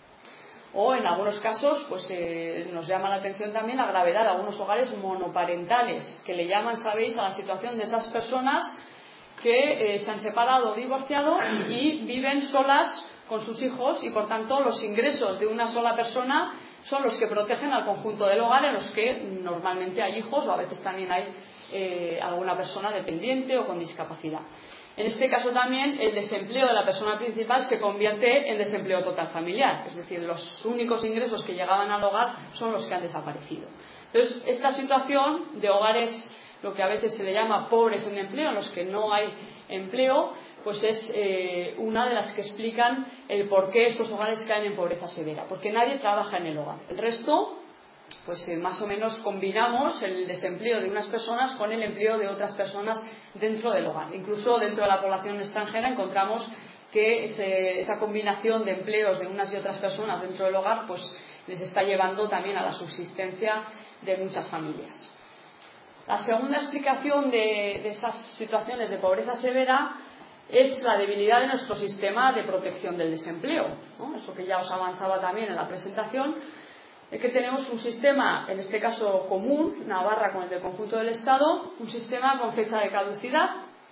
O en algunos casos pues nos llama la atención también la gravedad de algunos hogares monoparentales, que le llaman, sabéis, a la situación de esas personas que se han separado o divorciado y viven solas con sus hijos y por tanto los ingresos de una sola persona son los que protegen al conjunto del hogar, en los que normalmente hay hijos o a veces también hay alguna persona dependiente o con discapacidad. En este caso también el desempleo de la persona principal se convierte en desempleo total familiar, es decir, los únicos ingresos que llegaban al hogar son los que han desaparecido. Entonces, esta situación de hogares, lo que a veces se le llama pobres en empleo, en los que no hay empleo, pues es una de las que explican el por qué estos hogares caen en pobreza severa, porque nadie trabaja en el hogar. El resto, pues más o menos combinamos el desempleo de unas personas con el empleo de otras personas dentro del hogar. Incluso dentro de la población extranjera encontramos que esa combinación de empleos de unas y otras personas dentro del hogar pues les está llevando también a la subsistencia de muchas familias. La segunda explicación de esas situaciones de pobreza severa es la debilidad de nuestro sistema de protección del desempleo, ¿no? Eso que ya os avanzaba también en la presentación, es que tenemos un sistema, en este caso común, Navarra con el del conjunto del Estado, un sistema con fecha de caducidad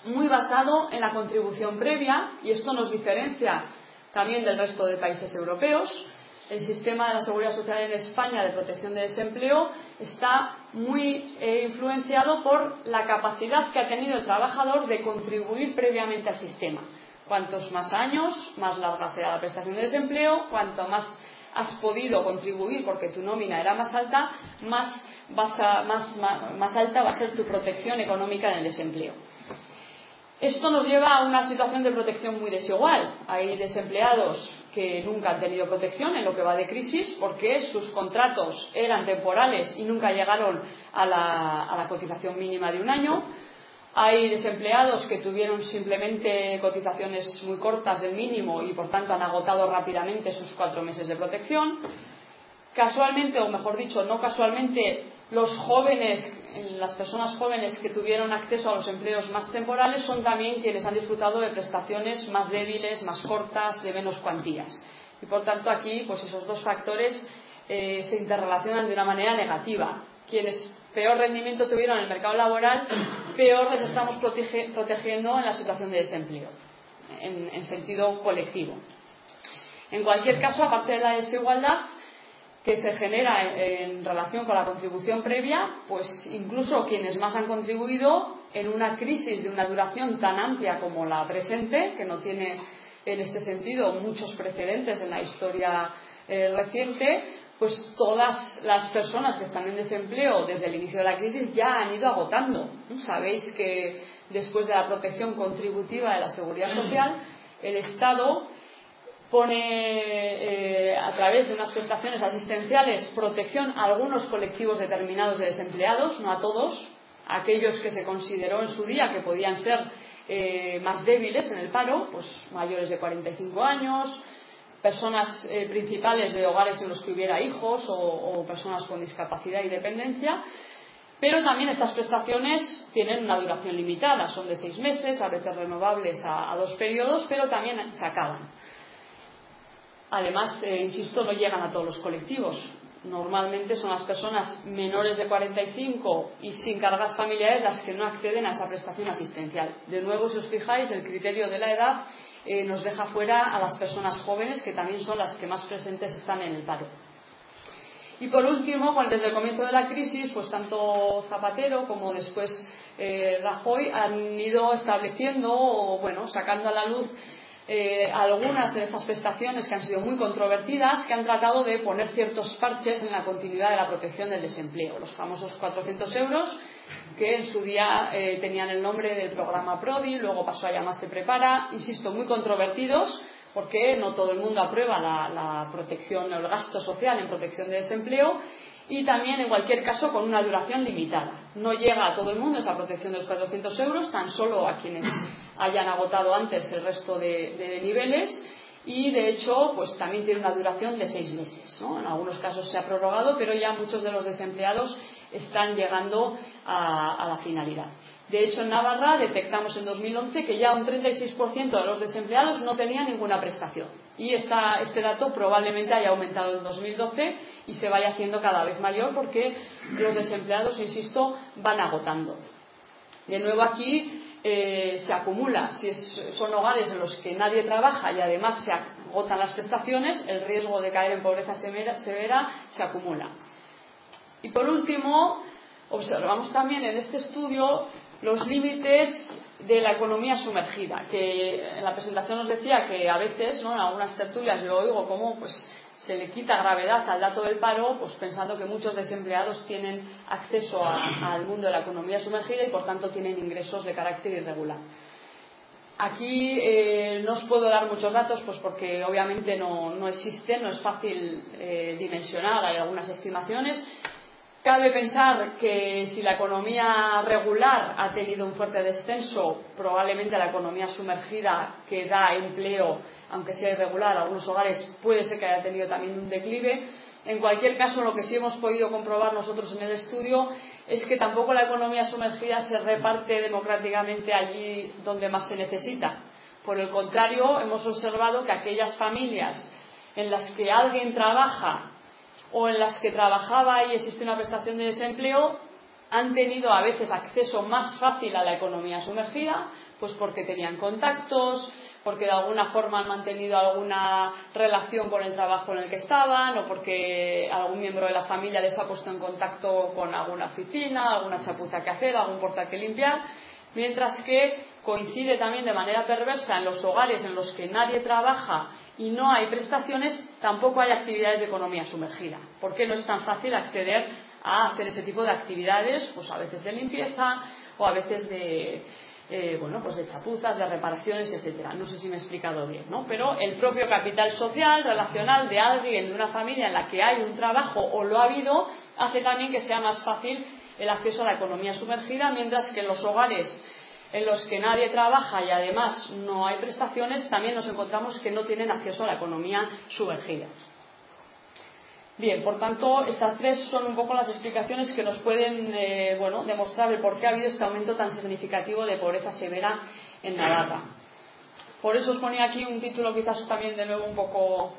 muy basado en la contribución previa, y esto nos diferencia también del resto de países europeos. El sistema de la Seguridad Social en España de protección de desempleo está muy influenciado por la capacidad que ha tenido el trabajador de contribuir previamente al sistema. Cuantos más años, más larga será la prestación de desempleo. Cuanto más has podido contribuir porque tu nómina era más alta, más alta va a ser tu protección económica en el desempleo. Esto nos lleva a una situación de protección muy desigual. Hay desempleados que nunca han tenido protección en lo que va de crisis porque sus contratos eran temporales y nunca llegaron a la cotización mínima de un año. Hay desempleados que tuvieron simplemente cotizaciones muy cortas del mínimo y por tanto han agotado rápidamente sus 4 meses de protección. Casualmente, o mejor dicho, no casualmente, los jóvenes, las personas jóvenes que tuvieron acceso a los empleos más temporales son también quienes han disfrutado de prestaciones más débiles, más cortas, de menos cuantías. Y por tanto aquí pues esos dos factores se interrelacionan de una manera negativa. Quienes peor rendimiento tuvieron en el mercado laboral, peor les estamos protegiendo en la situación de desempleo, en sentido colectivo. En cualquier caso, aparte de la desigualdad que se genera en relación con la contribución previa, pues incluso quienes más han contribuido en una crisis de una duración tan amplia como la presente, que no tiene en este sentido muchos precedentes en la historia reciente, pues todas las personas que están en desempleo desde el inicio de la crisis ya han ido agotando. Sabéis que después de la protección contributiva de la Seguridad Social, el Estado pone a través de unas prestaciones asistenciales protección a algunos colectivos determinados de desempleados, no a todos, a aquellos que se consideró en su día que podían ser más débiles en el paro, pues mayores de 45 años, personas principales de hogares en los que hubiera hijos o personas con discapacidad y dependencia. Pero también estas prestaciones tienen una duración limitada, son de 6 meses, a veces renovables a 2 periodos, pero también se acaban. Además, insisto, no llegan a todos los colectivos. Normalmente son las personas menores de 45 y sin cargas familiares las que no acceden a esa prestación asistencial. De nuevo, si os fijáis, el criterio de la edad nos deja fuera a las personas jóvenes, que también son las que más presentes están en el paro. Y por último, desde el comienzo de la crisis, pues tanto Zapatero como después Rajoy han ido estableciendo o sacando a la luz algunas de estas prestaciones que han sido muy controvertidas, que han tratado de poner ciertos parches en la continuidad de la protección del desempleo. Los famosos 400 euros, que en su día tenían el nombre del programa Prodi, luego pasó a llamarse Prepara, insisto, muy controvertidos, porque no todo el mundo aprueba la protección o el gasto social en protección de desempleo, y también en cualquier caso con una duración limitada. No llega a todo el mundo esa protección de los 400 euros, tan solo a quienes hayan agotado antes el resto de niveles, y de hecho pues también tiene una duración de 6 meses, ¿no? En algunos casos se ha prorrogado, pero ya muchos de los desempleados están llegando a la finalidad. De hecho, en Navarra detectamos en 2011 que ya un 36% de los desempleados no tenían ninguna prestación. Y este dato probablemente haya aumentado en 2012 y se vaya haciendo cada vez mayor porque los desempleados, insisto, van agotando. De nuevo aquí se acumula, si son hogares en los que nadie trabaja y además se agotan las prestaciones, el riesgo de caer en pobreza severa se acumula. Y por último, observamos también en este estudio los límites de la economía sumergida, que en la presentación os decía que a veces, en algunas tertulias yo oigo cómo se le quita gravedad al dato del paro, pues pensando que muchos desempleados tienen acceso al mundo de la economía sumergida y por tanto tienen ingresos de carácter irregular. Aquí no os puedo dar muchos datos, pues porque obviamente no existen, no es fácil dimensionar, hay algunas estimaciones. Cabe pensar que si la economía regular ha tenido un fuerte descenso, probablemente la economía sumergida, que da empleo, aunque sea irregular, a algunos hogares, puede ser que haya tenido también un declive. En cualquier caso, lo que sí hemos podido comprobar nosotros en el estudio es que tampoco la economía sumergida se reparte democráticamente allí donde más se necesita. Por el contrario, hemos observado que aquellas familias en las que alguien trabaja o en las que trabajaba y existe una prestación de desempleo, han tenido a veces acceso más fácil a la economía sumergida, pues porque tenían contactos, porque de alguna forma han mantenido alguna relación con el trabajo en el que estaban, o porque algún miembro de la familia les ha puesto en contacto con alguna oficina, alguna chapuza que hacer, algún portal que limpiar, mientras que coincide también de manera perversa en los hogares en los que nadie trabaja y no hay prestaciones, tampoco hay actividades de economía sumergida, porque no es tan fácil acceder a hacer ese tipo de actividades, pues a veces de limpieza o a veces de pues de chapuzas, de reparaciones, etcétera. No sé si me he explicado bien, ¿no? Pero el propio capital social, relacional de alguien, de una familia en la que hay un trabajo o lo ha habido, hace también que sea más fácil el acceso a la economía sumergida, mientras que en los hogares en los que nadie trabaja y además no hay prestaciones, también nos encontramos que no tienen acceso a la economía sumergida. Bien, por tanto, estas tres son un poco las explicaciones que nos pueden demostrar el por qué ha habido este aumento tan significativo de pobreza severa en Navarra. Por eso os ponía aquí un título quizás también de nuevo un poco,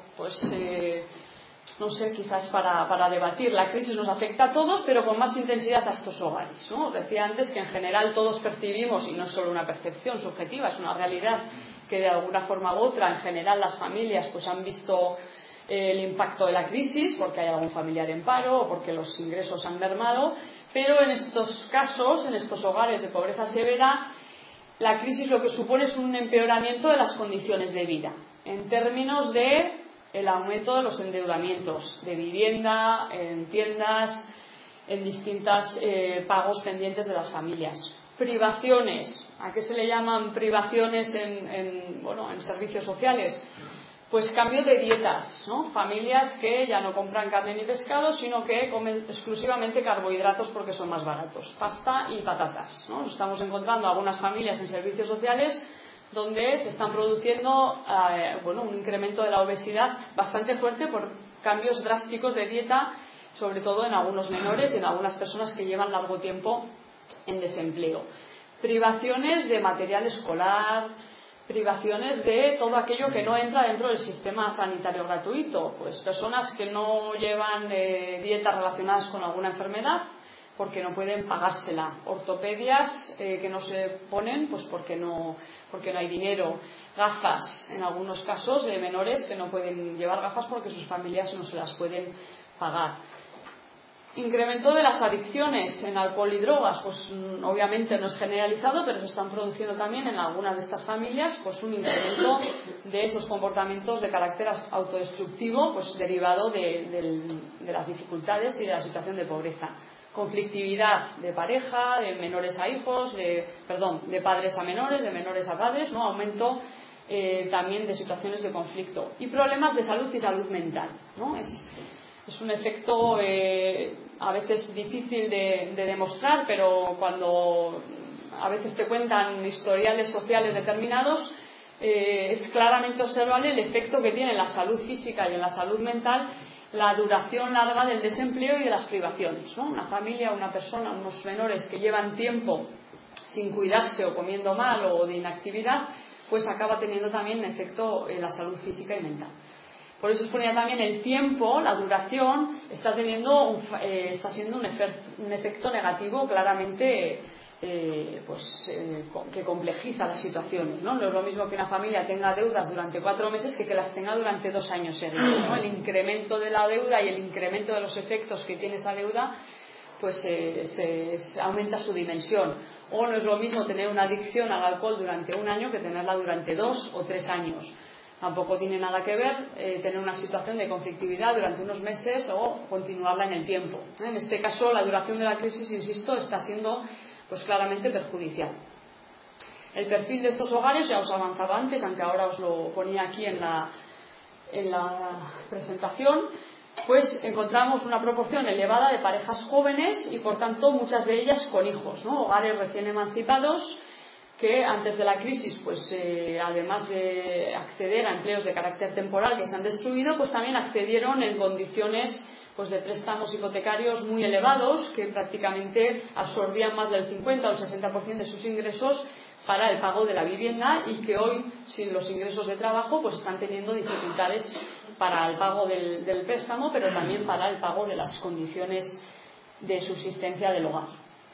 no sé, quizás para debatir. La crisis nos afecta a todos, pero con más intensidad a estos hogares, ¿no? Os decía antes que en general todos percibimos, y no es solo una percepción subjetiva, es una realidad que de alguna forma u otra, en general las familias pues han visto el impacto de la crisis, porque hay algún familiar en paro o porque los ingresos han mermado, pero en estos casos, en estos hogares de pobreza severa, la crisis lo que supone es un empeoramiento de las condiciones de vida, en términos de el aumento de los endeudamientos de vivienda, en tiendas, en distintos pagos pendientes de las familias. Privaciones. ¿A qué se le llaman privaciones en servicios sociales? Pues cambio de dietas, ¿no? Familias que ya no compran carne ni pescado, sino que comen exclusivamente carbohidratos porque son más baratos, pasta y patatas, ¿no? Estamos encontrando algunas familias en servicios sociales donde se están produciendo un incremento de la obesidad bastante fuerte por cambios drásticos de dieta, sobre todo en algunos menores y en algunas personas que llevan largo tiempo en desempleo. Privaciones de material escolar, privaciones de todo aquello que no entra dentro del sistema sanitario gratuito, pues personas que no llevan dietas relacionadas con alguna enfermedad porque no pueden pagársela, ortopedias que no se ponen pues porque no hay dinero, gafas en algunos casos de menores que no pueden llevar gafas porque sus familias no se las pueden pagar. Incremento de las adicciones en alcohol y drogas, pues obviamente no es generalizado, pero se están produciendo también en algunas de estas familias pues un incremento de esos comportamientos de carácter autodestructivo, pues derivado de las dificultades y de la situación de pobreza. Conflictividad de pareja, de menores a hijos, de padres a menores, de menores a padres, ¿no? Aumento también de situaciones de conflicto. Y problemas de salud y salud mental, ¿no? Es un efecto a veces difícil de demostrar, pero cuando a veces te cuentan historiales sociales determinados, es claramente observable el efecto que tiene en la salud física y en la salud mental la duración larga del desempleo y de las privaciones, ¿no? Una familia, una persona, unos menores que llevan tiempo sin cuidarse o comiendo mal o de inactividad, pues acaba teniendo también un efecto en la salud física y mental. Por eso os ponía también el tiempo, la duración, está siendo un efecto negativo claramente que complejiza las situaciones, ¿no? No es lo mismo que una familia tenga deudas durante 4 meses que las tenga durante 2 años seguidos, ¿no? El incremento de la deuda y el incremento de los efectos que tiene esa deuda pues aumenta su dimensión. O no es lo mismo tener una adicción al alcohol durante 1 año que tenerla durante 2 o 3 años. Tampoco tiene nada que ver tener una situación de conflictividad durante unos meses o continuarla en el tiempo. En este caso, la duración de la crisis, insisto, está siendo pues claramente perjudicial. El perfil de estos hogares ya os avanzaba antes, aunque ahora os lo ponía aquí en la presentación, pues encontramos una proporción elevada de parejas jóvenes y por tanto muchas de ellas con hijos, ¿no? Hogares recién emancipados que antes de la crisis, pues además de acceder a empleos de carácter temporal que se han destruido, pues también accedieron en condiciones pues de préstamos hipotecarios muy elevados que prácticamente absorbían más del 50 o el 60% de sus ingresos para el pago de la vivienda y que hoy, sin los ingresos de trabajo, pues están teniendo dificultades para el pago del préstamo, pero también para el pago de las condiciones de subsistencia del hogar.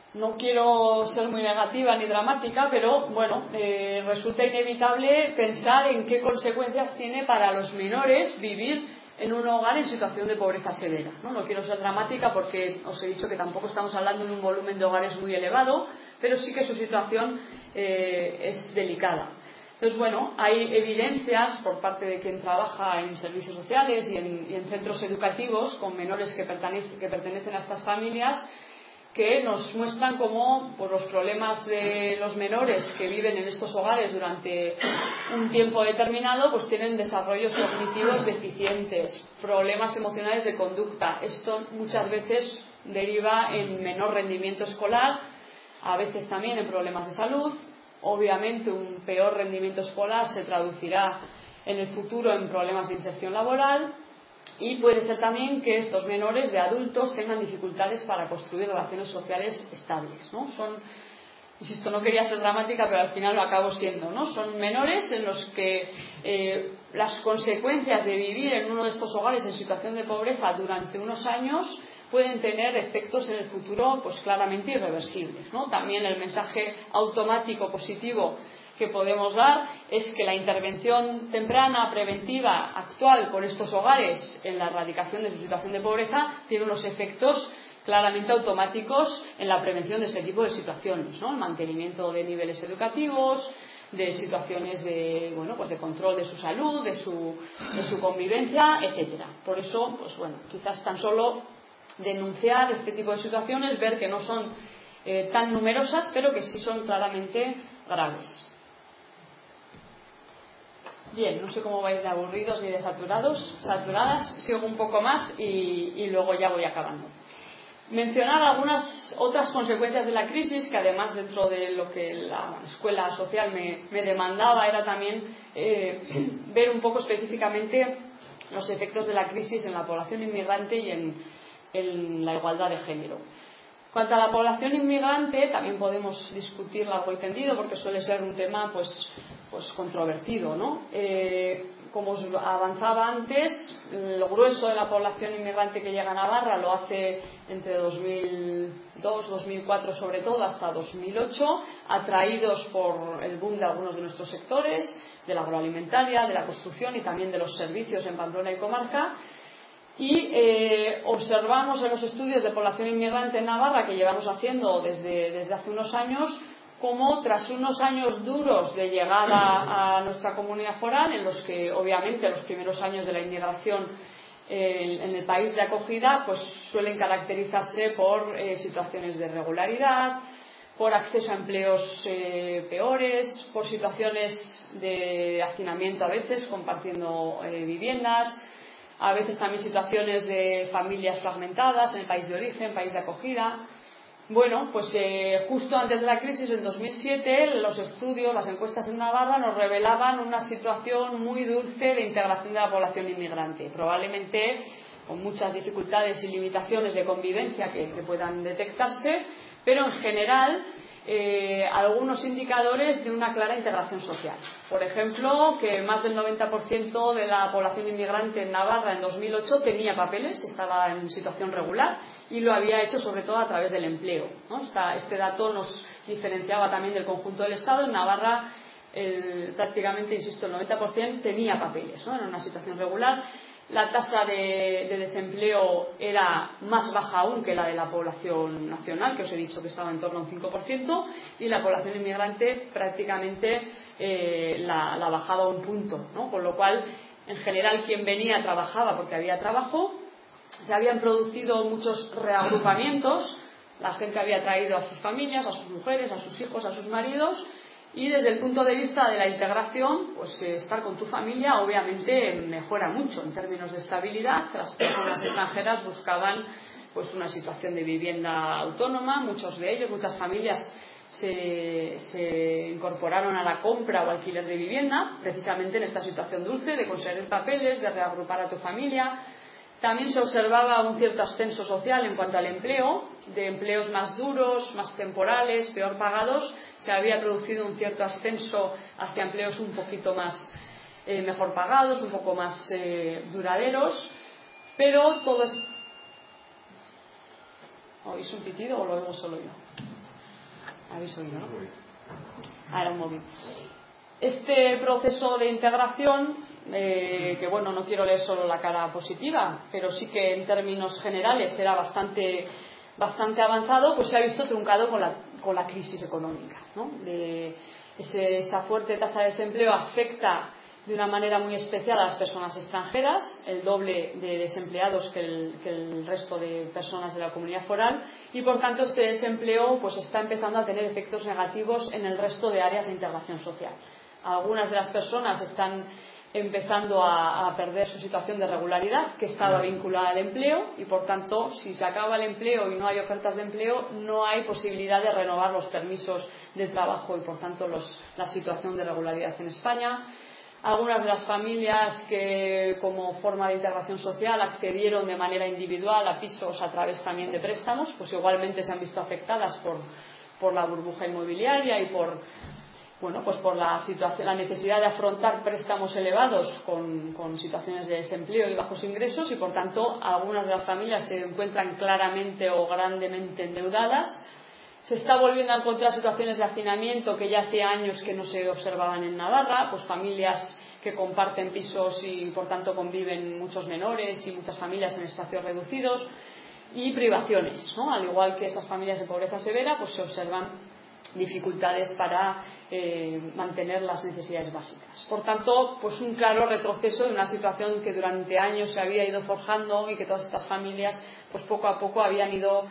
No quiero ser muy negativa ni dramática, pero bueno, resulta inevitable pensar en qué consecuencias tiene para los menores vivir en un hogar en situación de pobreza severa. No quiero ser dramática porque os he dicho que tampoco estamos hablando de un volumen de hogares muy elevado, pero sí que su situación es delicada. Entonces, bueno, hay evidencias por parte de quien trabaja en servicios sociales y en centros educativos con menores que pertenecen a estas familias, que nos muestran cómo los problemas de los menores que viven en estos hogares durante un tiempo determinado pues tienen desarrollos cognitivos deficientes, problemas emocionales de conducta. Esto muchas veces deriva en menor rendimiento escolar, a veces también en problemas de salud. Obviamente un peor rendimiento escolar se traducirá en el futuro en problemas de inserción laboral. Y puede ser también que estos menores de adultos tengan dificultades para construir relaciones sociales estables, ¿no? Insisto, no quería ser dramática, pero al final lo acabo siendo, ¿no? Son menores en los que las consecuencias de vivir en uno de estos hogares en situación de pobreza durante unos años pueden tener efectos en el futuro pues claramente irreversibles, ¿no? También el mensaje automático positivo que podemos dar es que la intervención temprana, preventiva, actual con estos hogares en la erradicación de su situación de pobreza tiene unos efectos claramente automáticos en la prevención de este tipo de situaciones, ¿no? El mantenimiento de niveles educativos, de situaciones de control de su salud, de su convivencia, etcétera. Por eso, pues bueno, quizás tan solo denunciar este tipo de situaciones, ver que no son tan numerosas, pero que sí son claramente graves. Bien, no sé cómo vais de aburridos y de saturadas, sigo un poco más y luego ya voy acabando. Mencionar algunas otras consecuencias de la crisis, que además dentro de lo que la escuela social me demandaba era también ver un poco específicamente los efectos de la crisis en la población inmigrante y en la igualdad de género. Cuanto a la población inmigrante, también podemos discutir largo y tendido porque suele ser un tema pues controvertido, ¿no? Como os avanzaba antes, el grueso de la población inmigrante que llega a Navarra lo hace entre 2002, 2004 sobre todo, hasta 2008, atraídos por el boom de algunos de nuestros sectores, de la agroalimentaria, de la construcción y también de los servicios en Pamplona y comarca. Y observamos en los estudios de población inmigrante en Navarra que llevamos haciendo desde hace unos años, como tras unos años duros de llegada a nuestra comunidad foral, en los que obviamente los primeros años de la inmigración en el país de acogida pues suelen caracterizarse por situaciones de irregularidad, por acceso a empleos peores, por situaciones de hacinamiento a veces, compartiendo viviendas, a veces también situaciones de familias fragmentadas en el país de origen, país de acogida. Bueno, pues justo antes de la crisis, en 2007, los estudios, las encuestas en Navarra nos revelaban una situación muy dulce de integración de la población inmigrante, probablemente con muchas dificultades y limitaciones de convivencia que puedan detectarse, pero en general algunos indicadores de una clara integración social. Por ejemplo, que más del 90% de la población inmigrante en Navarra en 2008 tenía papeles, estaba en situación regular y lo había hecho sobre todo a través del empleo, ¿no? Este dato nos diferenciaba también del conjunto del Estado. En Navarra prácticamente, insisto, el 90% tenía papeles, ¿no? En una situación regular. La tasa de desempleo era más baja aún que la de la población nacional, que os he dicho que estaba en torno a un 5%, y la población inmigrante prácticamente la bajaba a un punto, ¿no? Con lo cual, en general, quien venía trabajaba porque había trabajo. Se habían producido muchos reagrupamientos, la gente había traído a sus familias, a sus mujeres, a sus hijos, a sus maridos. Y desde el punto de vista de la integración, pues estar con tu familia obviamente mejora mucho en términos de estabilidad. Las personas extranjeras buscaban pues una situación de vivienda autónoma, muchos de ellos, muchas familias se incorporaron a la compra o alquiler de vivienda precisamente en esta situación dulce de conseguir papeles, de reagrupar a tu familia. También se observaba un cierto ascenso social en cuanto al empleo, de empleos más duros, más temporales, peor pagados. Se había producido un cierto ascenso hacia empleos un poquito más mejor pagados, un poco más duraderos, pero todo es... ¿Oís un pitido o lo oigo solo yo? Habéis oído, ¿no? Era un móvil. Este proceso de integración, que bueno, no quiero leer solo la cara positiva, pero sí que en términos generales era bastante avanzado, pues se ha visto truncado con la crisis económica, ¿no? Esa fuerte tasa de desempleo afecta de una manera muy especial a las personas extranjeras, el doble de desempleados que el resto de personas de la comunidad foral, y por tanto este desempleo pues está empezando a tener efectos negativos en el resto de áreas de integración social. Algunas de las personas están empezando a perder su situación de regularidad, que estaba vinculada al empleo, y por tanto, si se acaba el empleo y no hay ofertas de empleo, no hay posibilidad de renovar los permisos de trabajo y por tanto la situación de regularidad en España. Algunas de las familias que como forma de integración social accedieron de manera individual a pisos a través también de préstamos, pues igualmente se han visto afectadas por la burbuja inmobiliaria y por la necesidad de afrontar préstamos elevados con situaciones de desempleo y bajos ingresos, y por tanto algunas de las familias se encuentran claramente o grandemente endeudadas. Se está volviendo a encontrar situaciones de hacinamiento que ya hace años que no se observaban en Navarra, pues familias que comparten pisos y por tanto conviven muchos menores y muchas familias en espacios reducidos, y privaciones, ¿no? Al igual que esas familias de pobreza severa, pues se observan dificultades para mantener las necesidades básicas. Por tanto, pues un claro retroceso de una situación que durante años se había ido forjando y que todas estas familias pues poco a poco habían ido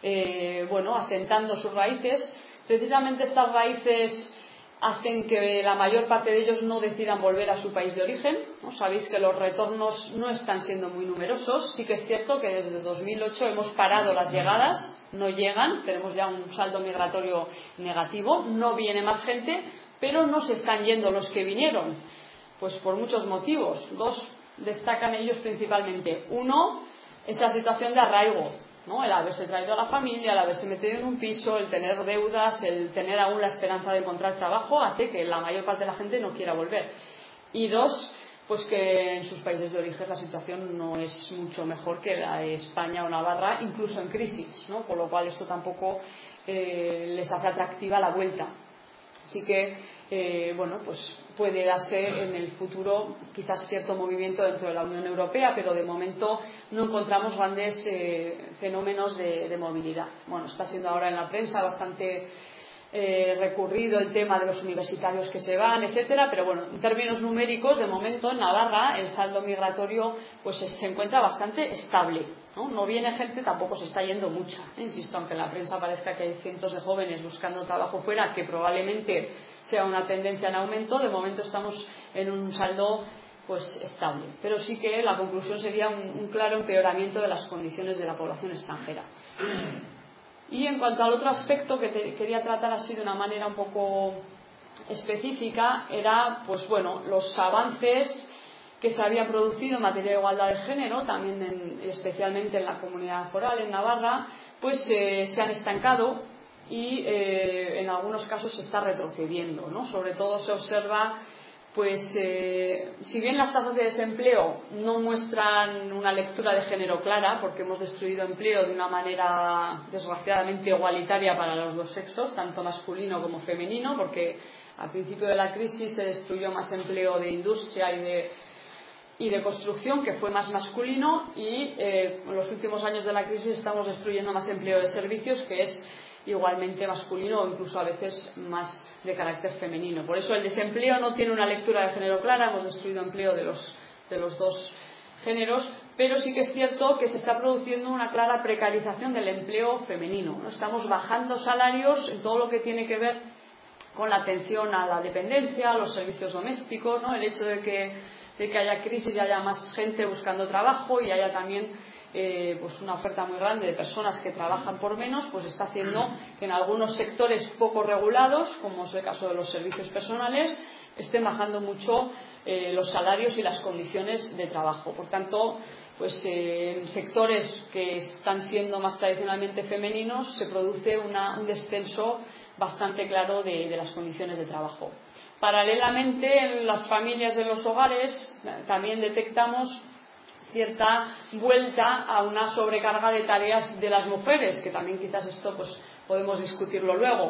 asentando sus raíces. Precisamente estas raíces hacen que la mayor parte de ellos no decidan volver a su país de origen, ¿no? Sabéis que los retornos no están siendo muy numerosos. Sí que es cierto que desde 2008 hemos parado las llegadas, no llegan, tenemos ya un saldo migratorio negativo, no viene más gente, pero no se están yendo los que vinieron, pues por muchos motivos. Dos destacan ellos principalmente. Uno, esa situación de arraigo, ¿no? El haberse traído a la familia, el haberse metido en un piso, el tener deudas, el tener aún la esperanza de encontrar trabajo, hace que la mayor parte de la gente no quiera volver. Y dos, pues que en sus países de origen la situación no es mucho mejor que la de España o Navarra, incluso en crisis, ¿no? Con lo cual esto tampoco les hace atractiva la vuelta. Así que pues puede darse en el futuro quizás cierto movimiento dentro de la Unión Europea, pero de momento no encontramos grandes fenómenos de movilidad. Bueno, está siendo ahora en la prensa bastante recurrido el tema de los universitarios que se van, etcétera, pero bueno, en términos numéricos, de momento en Navarra el saldo migratorio pues se encuentra bastante estable, ¿no? No viene gente, tampoco se está yendo mucha, insisto, aunque en la prensa parezca que hay cientos de jóvenes buscando trabajo fuera, que probablemente sea una tendencia en aumento. De momento estamos en un saldo pues estable, pero sí que la conclusión sería un claro empeoramiento de las condiciones de la población extranjera. Y en cuanto al otro aspecto que quería tratar así de una manera un poco específica, era los avances que se habían producido en materia de igualdad de género, también especialmente en la comunidad foral, en Navarra, pues se han estancado y en algunos casos se está retrocediendo, ¿no? Sobre todo se observa si bien las tasas de desempleo no muestran una lectura de género clara, porque hemos destruido empleo de una manera desgraciadamente igualitaria para los dos sexos, tanto masculino como femenino, porque al principio de la crisis se destruyó más empleo de industria y de construcción, que fue más masculino, y en los últimos años de la crisis estamos destruyendo más empleo de servicios, que es igualmente masculino o incluso a veces más de carácter femenino. Por eso el desempleo no tiene una lectura de género clara, hemos destruido empleo de los dos géneros, pero sí que es cierto que se está produciendo una clara precarización del empleo femenino, ¿no? Estamos bajando salarios en todo lo que tiene que ver con la atención a la dependencia, a los servicios domésticos, ¿no? El hecho de que haya crisis y haya más gente buscando trabajo y haya también una oferta muy grande de personas que trabajan por menos, pues está haciendo que en algunos sectores poco regulados, como es el caso de los servicios personales, estén bajando mucho los salarios y las condiciones de trabajo. Por tanto, en sectores que están siendo más tradicionalmente femeninos se produce un descenso bastante claro de las condiciones de trabajo. Paralelamente, en las familias, en los hogares, también detectamos cierta vuelta a una sobrecarga de tareas de las mujeres, que también quizás esto podemos discutirlo luego,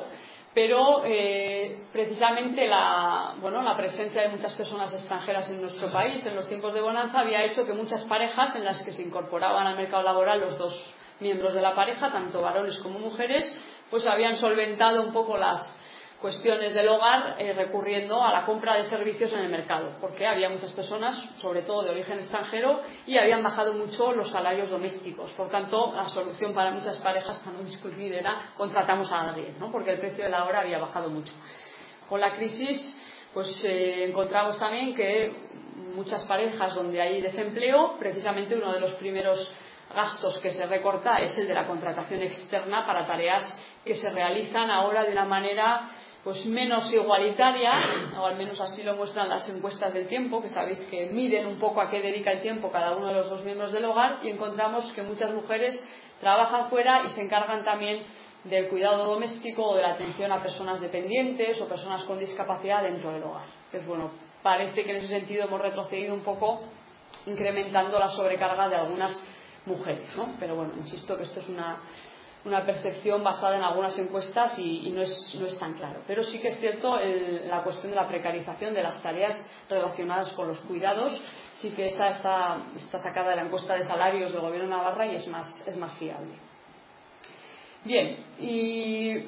pero precisamente la presencia de muchas personas extranjeras en nuestro país en los tiempos de bonanza había hecho que muchas parejas en las que se incorporaban al mercado laboral los dos miembros de la pareja, tanto varones como mujeres, pues habían solventado un poco las cuestiones del hogar recurriendo a la compra de servicios en el mercado, porque había muchas personas, sobre todo de origen extranjero, y habían bajado mucho los salarios domésticos. Por tanto, la solución para muchas parejas, para no discutir, era contratamos a alguien, ¿no? Porque el precio de la hora había bajado mucho. Con la crisis, pues encontramos también que muchas parejas donde hay desempleo, precisamente uno de los primeros gastos que se recorta es el de la contratación externa para tareas que se realizan ahora de una manera pues menos igualitaria, o al menos así lo muestran las encuestas del tiempo, que sabéis que miden un poco a qué dedica el tiempo cada uno de los dos miembros del hogar, y encontramos que muchas mujeres trabajan fuera y se encargan también del cuidado doméstico o de la atención a personas dependientes o personas con discapacidad dentro del hogar. Entonces, bueno, parece que en ese sentido hemos retrocedido un poco, incrementando la sobrecarga de algunas mujeres, ¿no? Pero bueno, insisto que esto es una percepción basada en algunas encuestas y no es tan claro. Pero sí que es cierto la cuestión de la precarización de las tareas relacionadas con los cuidados, sí que esa está sacada de la encuesta de salarios del Gobierno de Navarra y es más fiable. Bien, y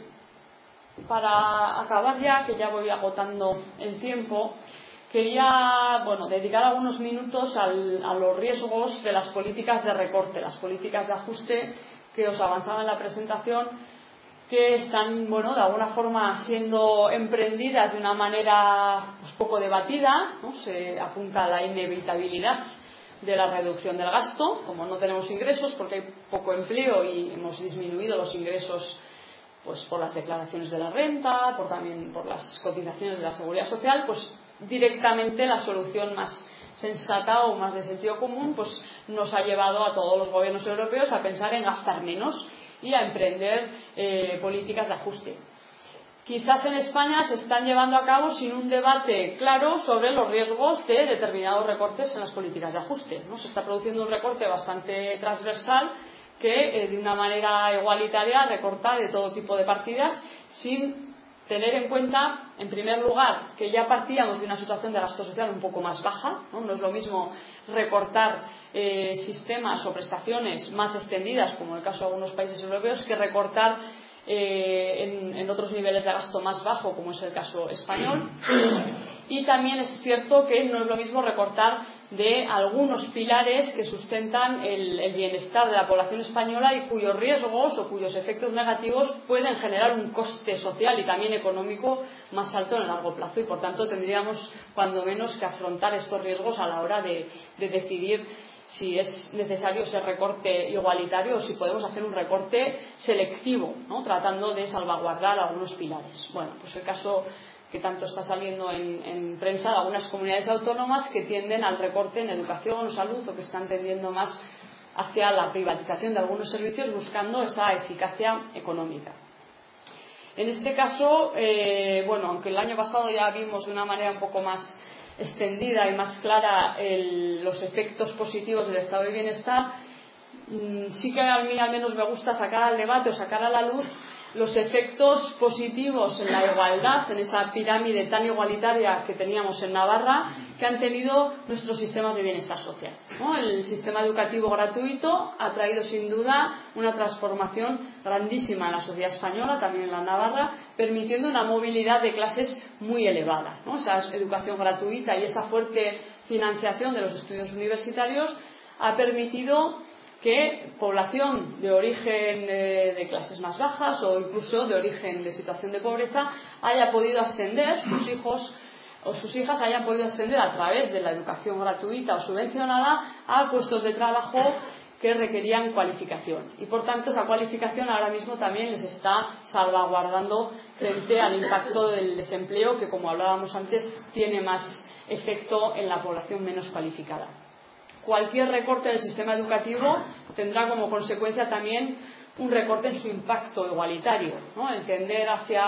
para acabar ya, que ya voy agotando el tiempo, quería dedicar algunos minutos a los riesgos de las políticas de recorte, las políticas de ajuste que os avanzaba en la presentación, que están de alguna forma siendo emprendidas de una manera poco debatida, ¿no? Se apunta a la inevitabilidad de la reducción del gasto, como no tenemos ingresos porque hay poco empleo y hemos disminuido los ingresos pues por las declaraciones de la renta, también por las cotizaciones de la seguridad social, pues directamente la solución más sensata o más de sentido común pues nos ha llevado a todos los gobiernos europeos a pensar en gastar menos y a emprender políticas de ajuste. Quizás en España se están llevando a cabo sin un debate claro sobre los riesgos de determinados recortes en las políticas de ajuste, ¿no? Se está produciendo un recorte bastante transversal que de una manera igualitaria recorta de todo tipo de partidas sin tener en cuenta, en primer lugar, que ya partíamos de una situación de gasto social un poco más baja, no es lo mismo recortar sistemas o prestaciones más extendidas, como en el caso de algunos países europeos, que recortar en otros niveles de gasto más bajo, como es el caso español. Y también es cierto que no es lo mismo recortar de algunos pilares que sustentan el bienestar de la población española y cuyos riesgos o cuyos efectos negativos pueden generar un coste social y también económico más alto en el largo plazo, y por tanto tendríamos cuando menos que afrontar estos riesgos a la hora de decidir si es necesario ese recorte igualitario o si podemos hacer un recorte selectivo, ¿no? Tratando de salvaguardar algunos pilares. Bueno, pues el caso que tanto está saliendo en prensa de algunas comunidades autónomas que tienden al recorte en educación o salud, o que están tendiendo más hacia la privatización de algunos servicios buscando esa eficacia económica. En este caso, aunque el año pasado ya vimos de una manera un poco más extendida y más clara los efectos positivos del estado de bienestar, sí que a mí al menos me gusta sacar al debate o sacar a la luz los efectos positivos en la igualdad, en esa pirámide tan igualitaria que teníamos en Navarra, que han tenido nuestros sistemas de bienestar social, ¿no? El sistema educativo gratuito ha traído sin duda una transformación grandísima en la sociedad española, también en la Navarra, permitiendo una movilidad de clases muy elevada, ¿no? Esa educación gratuita y esa fuerte financiación de los estudios universitarios ha permitido que población de origen de clases más bajas o incluso de origen de situación de pobreza haya podido ascender, sus hijos o sus hijas hayan podido ascender a través de la educación gratuita o subvencionada a puestos de trabajo que requerían cualificación, y por tanto esa cualificación ahora mismo también les está salvaguardando frente al impacto del desempleo, que como hablábamos antes tiene más efecto en la población menos cualificada. Cualquier recorte del sistema educativo tendrá como consecuencia también un recorte en su impacto igualitario, ¿no? El tender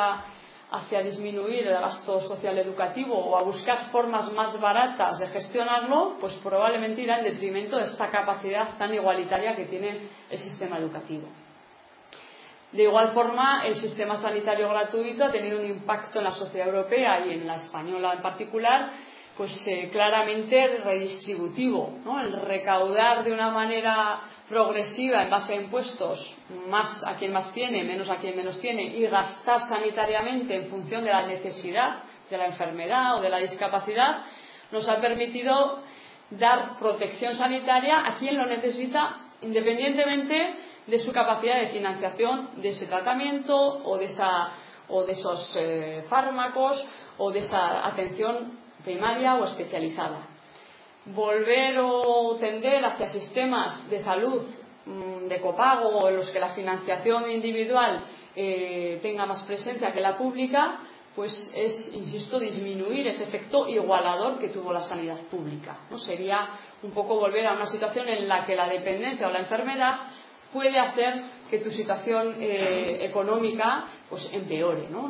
hacia disminuir el gasto social educativo o a buscar formas más baratas de gestionarlo, pues probablemente irá en detrimento de esta capacidad tan igualitaria que tiene el sistema educativo. De igual forma, el sistema sanitario gratuito ha tenido un impacto en la sociedad europea y en la española en particular, pues claramente redistributivo, ¿no? El recaudar de una manera progresiva en base a impuestos, más a quien más tiene, menos a quien menos tiene, y gastar sanitariamente en función de la necesidad, de la enfermedad o de la discapacidad, nos ha permitido dar protección sanitaria a quien lo necesita, independientemente de su capacidad de financiación de ese tratamiento o de esos fármacos o de esa atención primaria o especializada. Volver o tender hacia sistemas de salud de copago en los que la financiación individual tenga más presencia que la pública, pues es, insisto, disminuir ese efecto igualador que tuvo la sanidad pública, ¿no? Sería un poco volver a una situación en la que la dependencia o la enfermedad puede hacer que tu situación económica pues empeore, ¿no?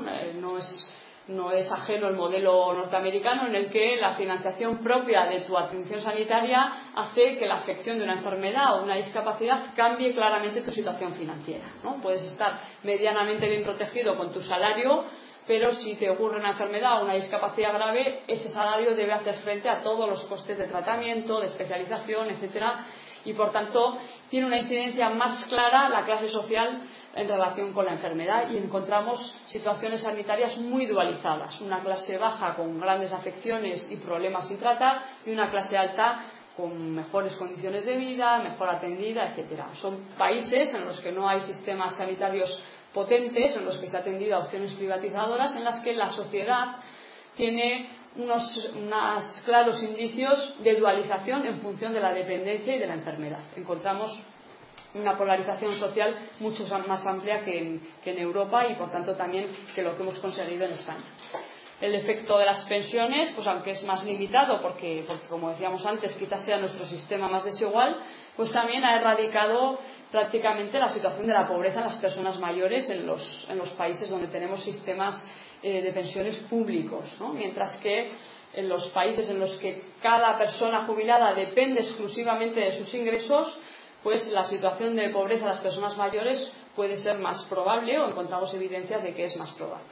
No es ajeno el modelo norteamericano en el que la financiación propia de tu atención sanitaria hace que la afección de una enfermedad o una discapacidad cambie claramente tu situación financiera, ¿no? Puedes estar medianamente bien protegido con tu salario, pero si te ocurre una enfermedad o una discapacidad grave, ese salario debe hacer frente a todos los costes de tratamiento, de especialización, etcétera, y por tanto tiene una incidencia más clara la clase social en relación con la enfermedad, y encontramos situaciones sanitarias muy dualizadas: una clase baja con grandes afecciones y problemas sin tratar, y una clase alta con mejores condiciones de vida, mejor atendida, etcétera. Son países en los que no hay sistemas sanitarios potentes, en los que se ha atendido a opciones privatizadoras, en las que la sociedad tiene unos claros indicios de dualización en función de la dependencia y de la enfermedad. Encontramos una polarización social mucho más amplia que en Europa, y por tanto también que lo que hemos conseguido en España. El efecto de las pensiones, pues aunque es más limitado porque como decíamos antes, quizás sea nuestro sistema más desigual, pues también ha erradicado prácticamente la situación de la pobreza en las personas mayores en los países donde tenemos sistemas de pensiones públicos, ¿no? Mientras que en los países en los que cada persona jubilada depende exclusivamente de sus ingresos, pues la situación de pobreza de las personas mayores puede ser más probable, o encontramos evidencias de que es más probable.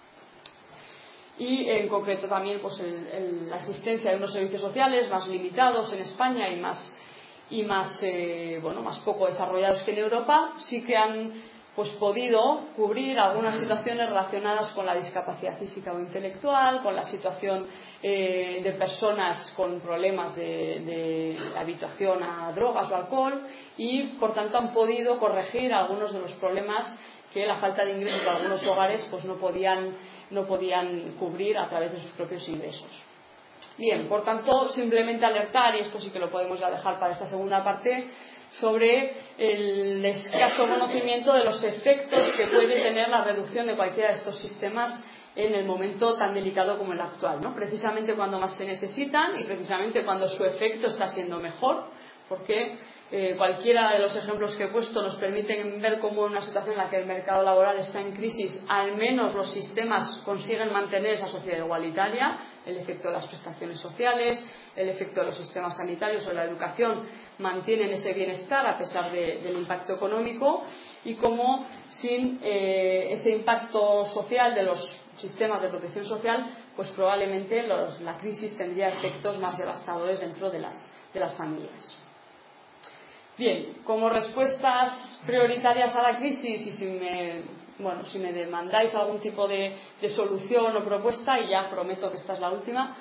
Y en concreto también pues la existencia de unos servicios sociales más limitados en España y más poco desarrollados que en Europa, sí que han pues podido cubrir algunas situaciones relacionadas con la discapacidad física o intelectual, con la situación de personas con problemas de habituación a drogas o alcohol, y por tanto han podido corregir algunos de los problemas que la falta de ingresos de algunos hogares pues no podían cubrir a través de sus propios ingresos. Bien, por tanto, simplemente alertar, y esto sí que lo podemos ya dejar para esta segunda parte, sobre el escaso conocimiento de los efectos que puede tener la reducción de cualquiera de estos sistemas en el momento tan delicado como el actual, ¿no? Precisamente cuando más se necesitan y precisamente cuando su efecto está siendo mejor, porque cualquiera de los ejemplos que he puesto nos permiten ver cómo en una situación en la que el mercado laboral está en crisis, al menos los sistemas consiguen mantener esa sociedad igualitaria. El efecto de las prestaciones sociales, el efecto de los sistemas sanitarios o la educación mantienen ese bienestar a pesar del impacto económico, y cómo sin ese impacto social de los sistemas de protección social, pues probablemente la crisis tendría efectos más devastadores dentro de las familias. Bien, como respuestas prioritarias a la crisis, y si me demandáis algún tipo de solución o propuesta, y ya prometo que esta es la última,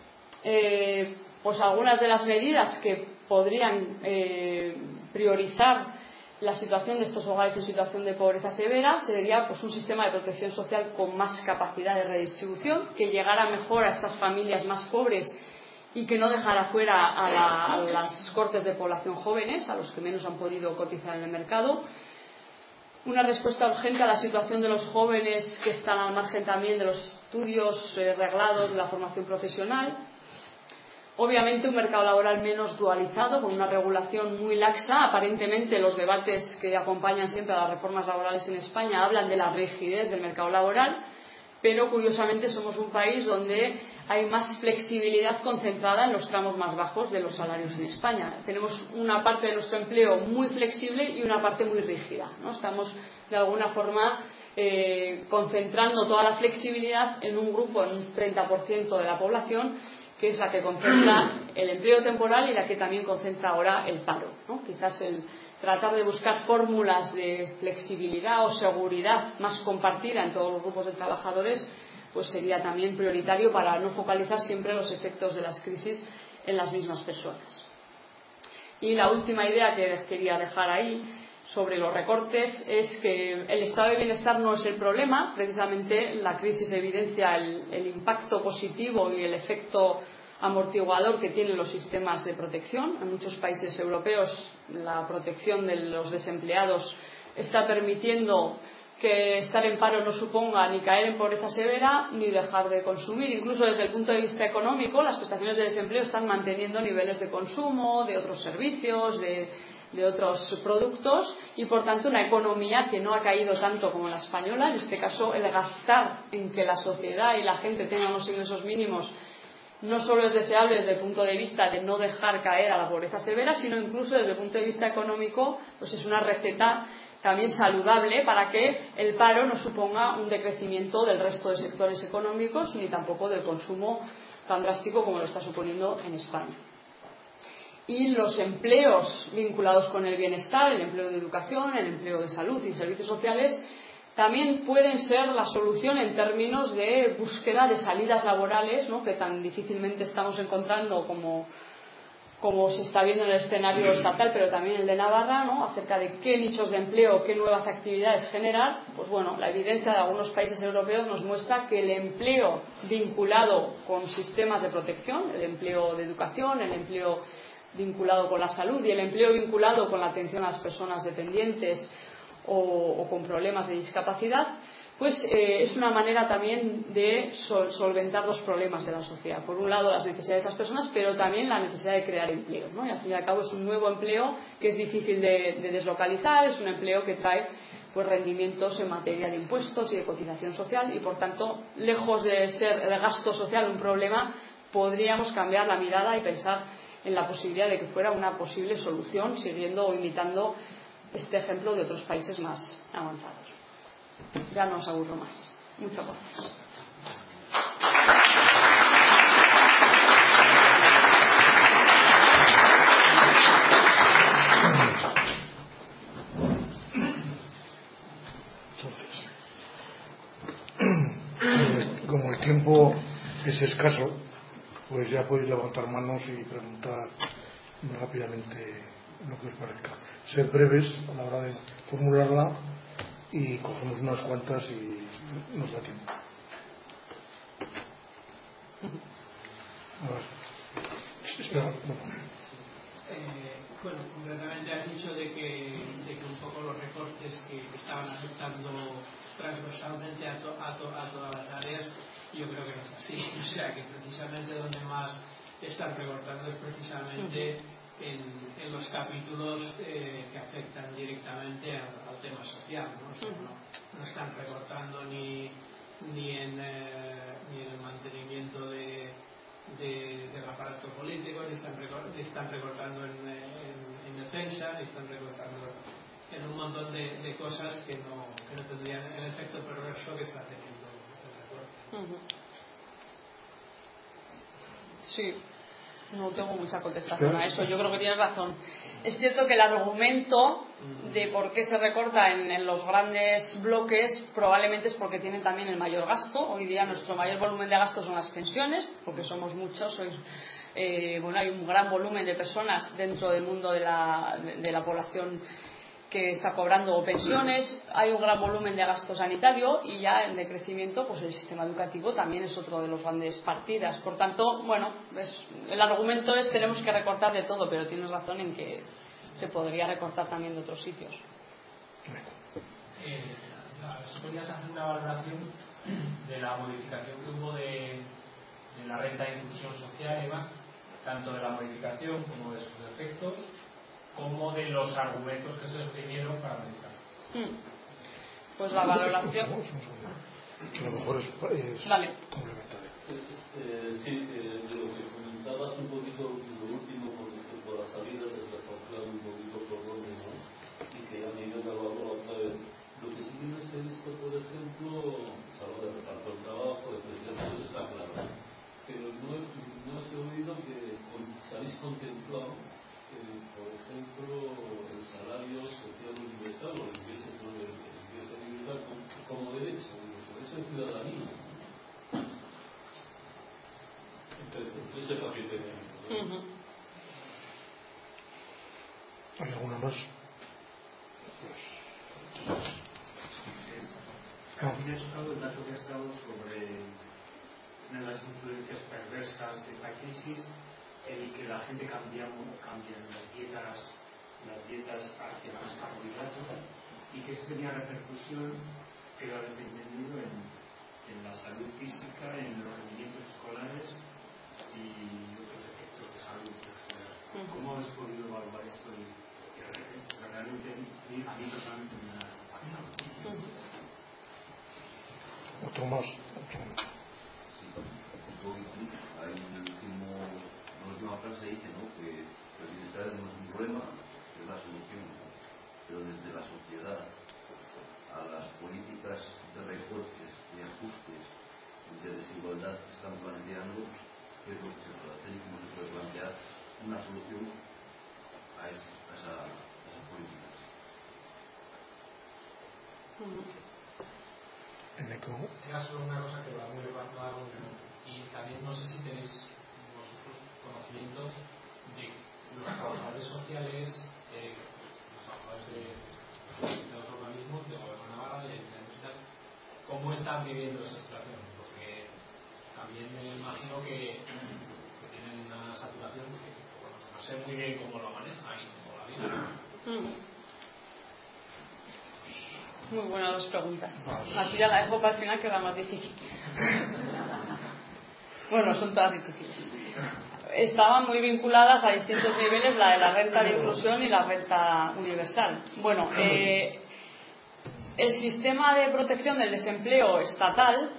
pues algunas de las medidas que podrían priorizar la situación de estos hogares en situación de pobreza severa sería pues un sistema de protección social con más capacidad de redistribución, que llegara mejor a estas familias más pobres y que no dejara fuera a las cortes de población jóvenes, a los que menos han podido cotizar en el mercado. Una respuesta urgente a la situación de los jóvenes que están al margen también de los estudios reglados de la formación profesional. Obviamente un mercado laboral menos dualizado, con una regulación muy laxa. Aparentemente los debates que acompañan siempre a las reformas laborales en España hablan de la rigidez del mercado laboral, pero curiosamente somos un país donde hay más flexibilidad concentrada en los tramos más bajos de los salarios en España. Tenemos una parte de nuestro empleo muy flexible y una parte muy rígida, ¿no? Estamos de alguna forma concentrando toda la flexibilidad en un grupo, en un 30% de la población, que es la que concentra el empleo temporal y la que también concentra ahora el paro, ¿no? Quizás el tratar de buscar fórmulas de flexibilidad o seguridad más compartida en todos los grupos de trabajadores pues sería también prioritario para no focalizar siempre los efectos de las crisis en las mismas personas. Y la última idea que quería dejar ahí sobre los recortes es que el estado de bienestar no es el problema. Precisamente la crisis evidencia el impacto positivo y el efecto amortiguador que tienen los sistemas de protección. En muchos países europeos la protección de los desempleados está permitiendo que estar en paro no suponga ni caer en pobreza severa ni dejar de consumir. Incluso desde el punto de vista económico, las prestaciones de desempleo están manteniendo niveles de consumo, de otros servicios, de otros productos, y por tanto una economía que no ha caído tanto como la española. En este caso, el gastar en que la sociedad y la gente tengan unos ingresos mínimos no solo es deseable desde el punto de vista de no dejar caer a la pobreza severa, sino incluso desde el punto de vista económico, pues es una receta también saludable para que el paro no suponga un decrecimiento del resto de sectores económicos ni tampoco del consumo tan drástico como lo está suponiendo en España. Y los empleos vinculados con el bienestar, el empleo de educación, el empleo de salud y servicios sociales, también pueden ser la solución en términos de búsqueda de salidas laborales, ¿no?, que tan difícilmente estamos encontrando como se está viendo en el escenario estatal, pero también el de Navarra, ¿no?, acerca de qué nichos de empleo, qué nuevas actividades generar. Pues bueno, la evidencia de algunos países europeos nos muestra que el empleo vinculado con sistemas de protección, el empleo de educación, el empleo vinculado con la salud y el empleo vinculado con la atención a las personas dependientes o con problemas de discapacidad, pues es una manera también de solventar dos problemas de la sociedad. Por un lado, las necesidades de esas personas, pero también la necesidad de crear empleo, ¿no? Y al fin y al cabo es un nuevo empleo que es difícil de deslocalizar, es un empleo que trae pues rendimientos en materia de impuestos y de cotización social y, por tanto, lejos de ser el gasto social un problema, podríamos cambiar la mirada y pensar en la posibilidad de que fuera una posible solución, siguiendo o imitando este ejemplo de otros países más avanzados. Ya no os aburro más. Muchas gracias. Como el tiempo es escaso, pues ya podéis levantar manos y preguntar rápidamente lo que os parezca. Ser breves a la hora de formularla y cogemos unas cuantas y nos da tiempo. A ver. Espera, bueno, concretamente has dicho de que un poco los recortes que estaban afectando transversalmente a todas las áreas, yo creo que no es así. O sea, que precisamente donde más están recortando es precisamente en los capítulos que afectan directamente al tema social, ¿no? O sea, no están recortando ni en el mantenimiento del aparato político, ni están recortando en defensa, ni están recortando en un montón de cosas que no tendrían el efecto perverso que está teniendo el recorte. Sí, no tengo mucha contestación a eso. Yo creo que tienes razón. Es cierto que el argumento de por qué se recorta en los grandes bloques probablemente es porque tienen también el mayor gasto. Hoy día nuestro mayor volumen de gasto son las pensiones, porque somos muchos. Hay un gran volumen de personas dentro del mundo de la población que está cobrando pensiones, hay un gran volumen de gasto sanitario y ya en decrecimiento pues el sistema educativo también es otro de los grandes partidas. Por tanto, bueno, el argumento es tenemos que recortar de todo, pero tienes razón en que se podría recortar también de otros sitios. ¿Podrías hacer una valoración de la modificación que hubo de la renta de inclusión social y demás, tanto de la modificación como de sus efectos, como de los argumentos que se escribieron para meditar? Pues la valoración. que a lo mejor es Vale. complementario. Sí, de lo que comentabas un poquito, lo último, por las salidas, desde un poquito por dónde, ¿no? Y que ya me iba a hablar otra vez. Lo que sí que no se ha visto, por ejemplo, salvo de reparto del trabajo, de presencia, eso está claro. Pero no se ha oído que se habéis contemplado, por ejemplo, el salario social universal, o el ingreso universal como derecho de ciudadanía. Ese paquete de... ¿Hay alguna más? A mí me ha chocado el dato que has dado sobre una de las influencias perversas de esta crisis, el que la gente cambian las dietas hacia los carbohidratos, y que eso tenía repercusión, que lo habéis entendido, en la salud física, en los rendimientos escolares y otros efectos de salud en general. ¿Cómo habéis podido evaluar esto? Y realmente a mí personalmente me ha impactado. Otro más. Hay una última frase dice, ¿no?, que el bienestar no es un problema, es la solución, pero desde la sociedad a las políticas de recortes, de ajustes, de desigualdad que están planteando, qué es lo que se puede hacer y cómo se puede plantear una solución a esas políticas. Era solo una cosa que va muy levantado, y también no sé si tenéis vosotros conocimiento de los trabajadores sociales, los trabajadores de los organismos de Gobierno de Navarra, de Ayuntamiento, cómo están viviendo esa situación, porque también me imagino que tienen una saturación que, bueno, no sé muy bien cómo lo manejan y cómo la viven. Muy buenas las preguntas. Aquí ya la dejo para el final, que es la más difícil. Bueno, son todas difíciles. Estaban muy vinculadas a distintos niveles, la de la renta de inclusión y la renta universal. Bueno, el sistema de protección del desempleo estatal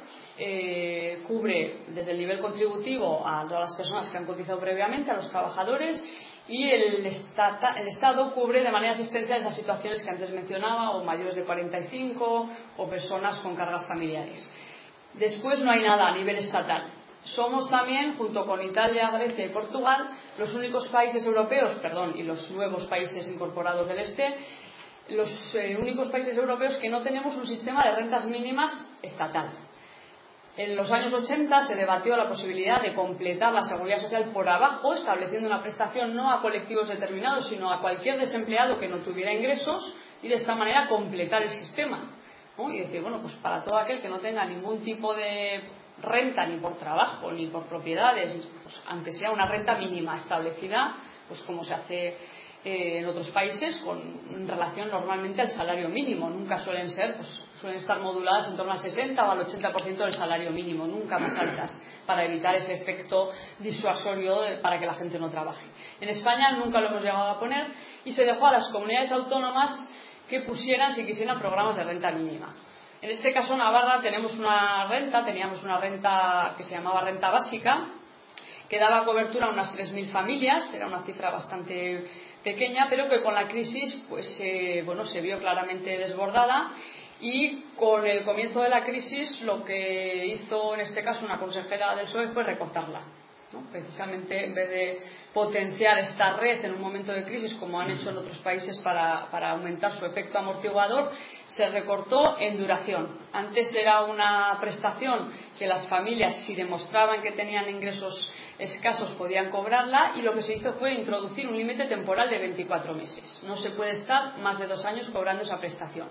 cubre desde el nivel contributivo a todas las personas que han cotizado previamente, a los trabajadores, y el Estado cubre de manera asistencial esas situaciones que antes mencionaba, o mayores de 45, o personas con cargas familiares. Después no hay nada a nivel estatal. Somos también, junto con Italia, Grecia y Portugal, los únicos países europeos, y los nuevos países incorporados del Este, los únicos países europeos que no tenemos un sistema de rentas mínimas estatal. En los años 80 se debatió la posibilidad de completar la seguridad social por abajo, estableciendo una prestación no a colectivos determinados, sino a cualquier desempleado que no tuviera ingresos, y de esta manera completar el sistema, ¿no? Y decir, bueno, pues para todo aquel que no tenga ningún tipo de renta, ni por trabajo, ni por propiedades, pues aunque sea una renta mínima establecida, pues como se hace en otros países, con relación normalmente al salario mínimo. Nunca suelen ser, pues suelen estar moduladas en torno al 60 o al 80% del salario mínimo, nunca más altas, para evitar ese efecto disuasorio para que la gente no trabaje. En España nunca lo hemos llegado a poner, y se dejó a las comunidades autónomas que pusieran, si quisieran, programas de renta mínima. En este caso, Navarra, teníamos una renta que se llamaba renta básica, que daba cobertura a unas 3.000 familias, era una cifra bastante pequeña, pero que con la crisis se vio claramente desbordada, y con el comienzo de la crisis lo que hizo en este caso una consejera del PSOE fue recortarla, ¿no? Precisamente, en vez de potenciar esta red en un momento de crisis, como han hecho en otros países para aumentar su efecto amortiguador, se recortó en duración. Antes era una prestación que las familias, si demostraban que tenían ingresos escasos, podían cobrarla, y lo que se hizo fue introducir un límite temporal de 24 meses. No se puede estar más de 2 años cobrando esa prestación.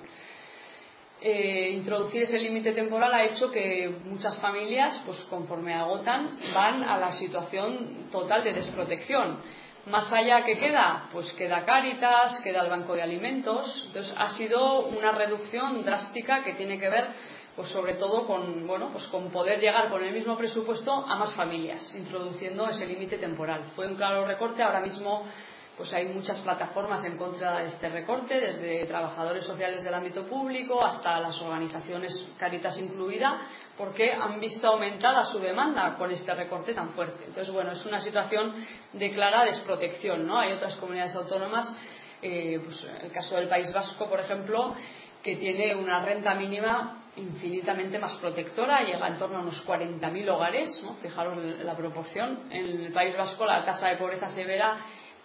Introducir ese límite temporal ha hecho que muchas familias, pues conforme agotan, van a la situación total de desprotección. Más allá, ¿qué queda? Pues queda Cáritas, queda el Banco de Alimentos. Entonces ha sido una reducción drástica que tiene que ver, pues sobre todo con poder llegar con el mismo presupuesto a más familias, introduciendo ese límite temporal. Fue un claro recorte. Ahora mismo pues hay muchas plataformas en contra de este recorte, desde trabajadores sociales del ámbito público hasta las organizaciones, Cáritas incluida, porque han visto aumentada su demanda con este recorte tan fuerte. Entonces, bueno, es una situación de clara desprotección, ¿no? Hay otras comunidades autónomas, pues el caso del País Vasco, por ejemplo, que tiene una renta mínima infinitamente más protectora, llega en torno a unos 40.000 hogares, ¿no? Fijaros la proporción. En el País Vasco la tasa de pobreza severa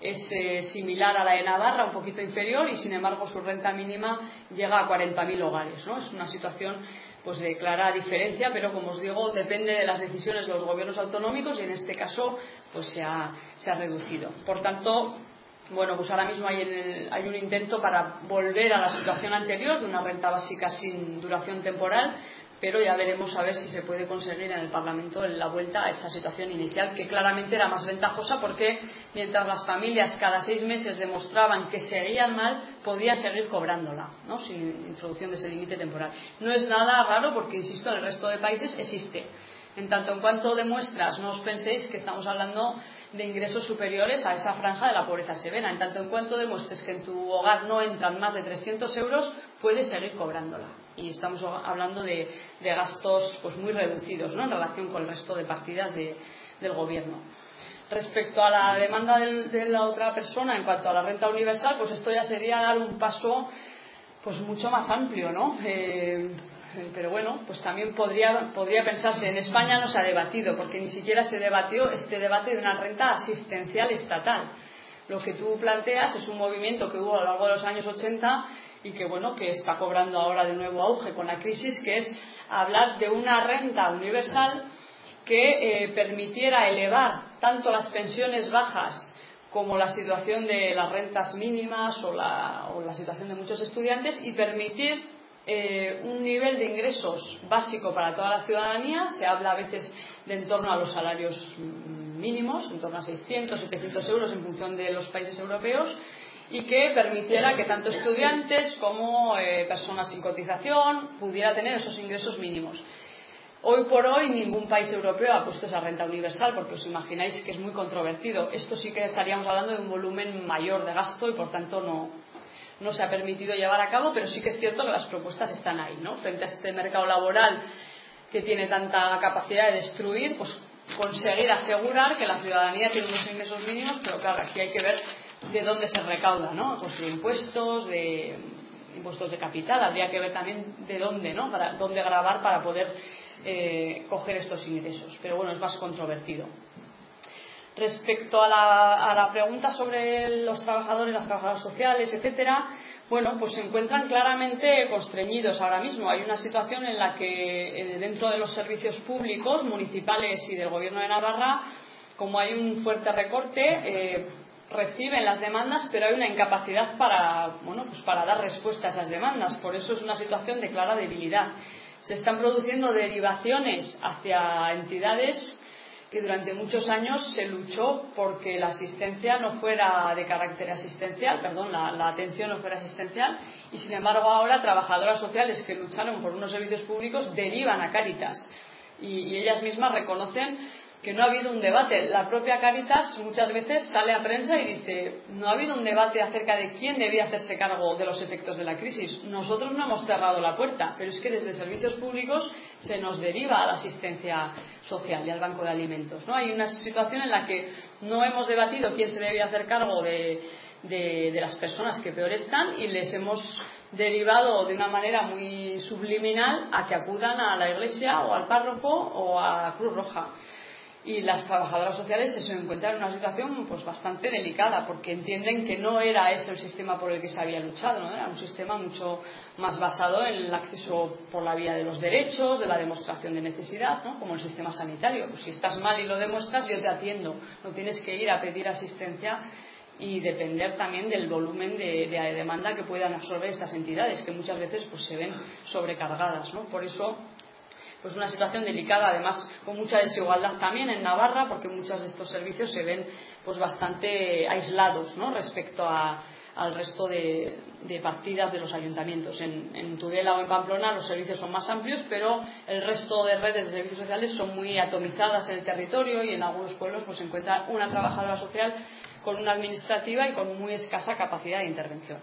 es similar a la de Navarra, un poquito inferior, y sin embargo su renta mínima llega a 40.000 hogares, ¿no? Es una situación pues de clara diferencia, pero como os digo, depende de las decisiones de los gobiernos autonómicos y en este caso pues se ha reducido. Por tanto, bueno, pues ahora mismo hay un intento para volver a la situación anterior de una renta básica sin duración temporal, pero ya veremos a ver si se puede conseguir en el Parlamento la vuelta a esa situación inicial, que claramente era más ventajosa porque mientras las familias cada 6 meses demostraban que seguían mal, podía seguir cobrándola, ¿no? Sin introducción de ese límite temporal. No es nada raro porque, insisto, en el resto de países existe. En tanto en cuanto demuestras, no os penséis que estamos hablando de ingresos superiores a esa franja de la pobreza severa. En tanto en cuanto demuestres que en tu hogar no entran más de 300 euros, puedes seguir cobrándola. Y estamos hablando de gastos pues muy reducidos, ¿no? En relación con el resto de partidas del gobierno. Respecto a la demanda de la otra persona en cuanto a la renta universal, pues esto ya sería dar un paso pues mucho más amplio, ¿no? Pero bueno, pues también podría pensarse. En España no se ha debatido porque ni siquiera se debatió este debate de una renta asistencial estatal. Lo que tú planteas es un movimiento que hubo a lo largo de los años 80 y que bueno, que está cobrando ahora de nuevo auge con la crisis, que es hablar de una renta universal que permitiera elevar tanto las pensiones bajas como la situación de las rentas mínimas o la situación de muchos estudiantes y permitir un nivel de ingresos básico para toda la ciudadanía. Se habla a veces de en torno a los salarios mínimos, en torno a 600, 700 euros en función de los países europeos, y que permitiera que tanto estudiantes como personas sin cotización pudiera tener esos ingresos mínimos. Hoy por hoy ningún país europeo ha puesto esa renta universal porque os imagináis que es muy controvertido. Esto sí que estaríamos hablando de un volumen mayor de gasto y por tanto no se ha permitido llevar a cabo, pero sí que es cierto que las propuestas están ahí, ¿no? Frente a este mercado laboral que tiene tanta capacidad de destruir, pues conseguir asegurar que la ciudadanía tiene unos ingresos mínimos, pero claro, aquí hay que ver de dónde se recauda, ¿no? Pues de impuestos de capital, habría que ver también de dónde, ¿no? Para dónde gravar para poder coger estos ingresos, pero bueno, es más controvertido. Respecto a la pregunta sobre los trabajadores, las trabajadoras sociales, etcétera, bueno, pues se encuentran claramente constreñidos ahora mismo. Hay una situación en la que dentro de los servicios públicos municipales y del Gobierno de Navarra, como hay un fuerte recorte, reciben las demandas, pero hay una incapacidad para dar respuesta a esas demandas. Por eso es una situación de clara debilidad. Se están produciendo derivaciones hacia entidades que durante muchos años se luchó porque la asistencia no fuera de carácter asistencial, la atención no fuera asistencial, y sin embargo ahora trabajadoras sociales que lucharon por unos servicios públicos derivan a Cáritas y ellas mismas reconocen que no ha habido un debate. La propia Cáritas muchas veces sale a prensa y dice: no ha habido un debate acerca de quién debía hacerse cargo de los efectos de la crisis. Nosotros no hemos cerrado la puerta, pero es que desde servicios públicos se nos deriva a la asistencia social y al banco de alimentos, ¿no? Hay una situación en la que no hemos debatido quién se debía hacer cargo de las personas que peor están y les hemos derivado de una manera muy subliminal a que acudan a la iglesia o al párroco o a Cruz Roja. Y las trabajadoras sociales se encuentran en una situación pues bastante delicada porque entienden que no era ese el sistema por el que se había luchado, ¿no? Era un sistema mucho más basado en el acceso por la vía de los derechos, de la demostración de necesidad, ¿no? Como el sistema sanitario. Pues si estás mal y lo demuestras, yo te atiendo, no tienes que ir a pedir asistencia y depender también del volumen de demanda que puedan absorber estas entidades, que muchas veces pues se ven sobrecargadas, ¿no? Por eso pues una situación delicada, además con mucha desigualdad también en Navarra, porque muchos de estos servicios se ven pues bastante aislados, ¿no? Respecto al resto de partidas de los ayuntamientos. En Tudela o en Pamplona los servicios son más amplios, pero el resto de redes de servicios sociales son muy atomizadas en el territorio y en algunos pueblos pues se encuentra una trabajadora social con una administrativa y con muy escasa capacidad de intervención.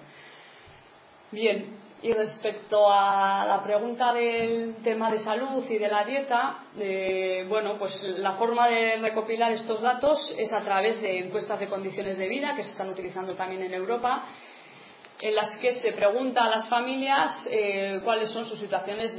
Bien, y respecto a la pregunta del tema de salud y de la dieta, bueno, pues la forma de recopilar estos datos es a través de encuestas de condiciones de vida que se están utilizando también en Europa, en las que se pregunta a las familias cuáles son sus situaciones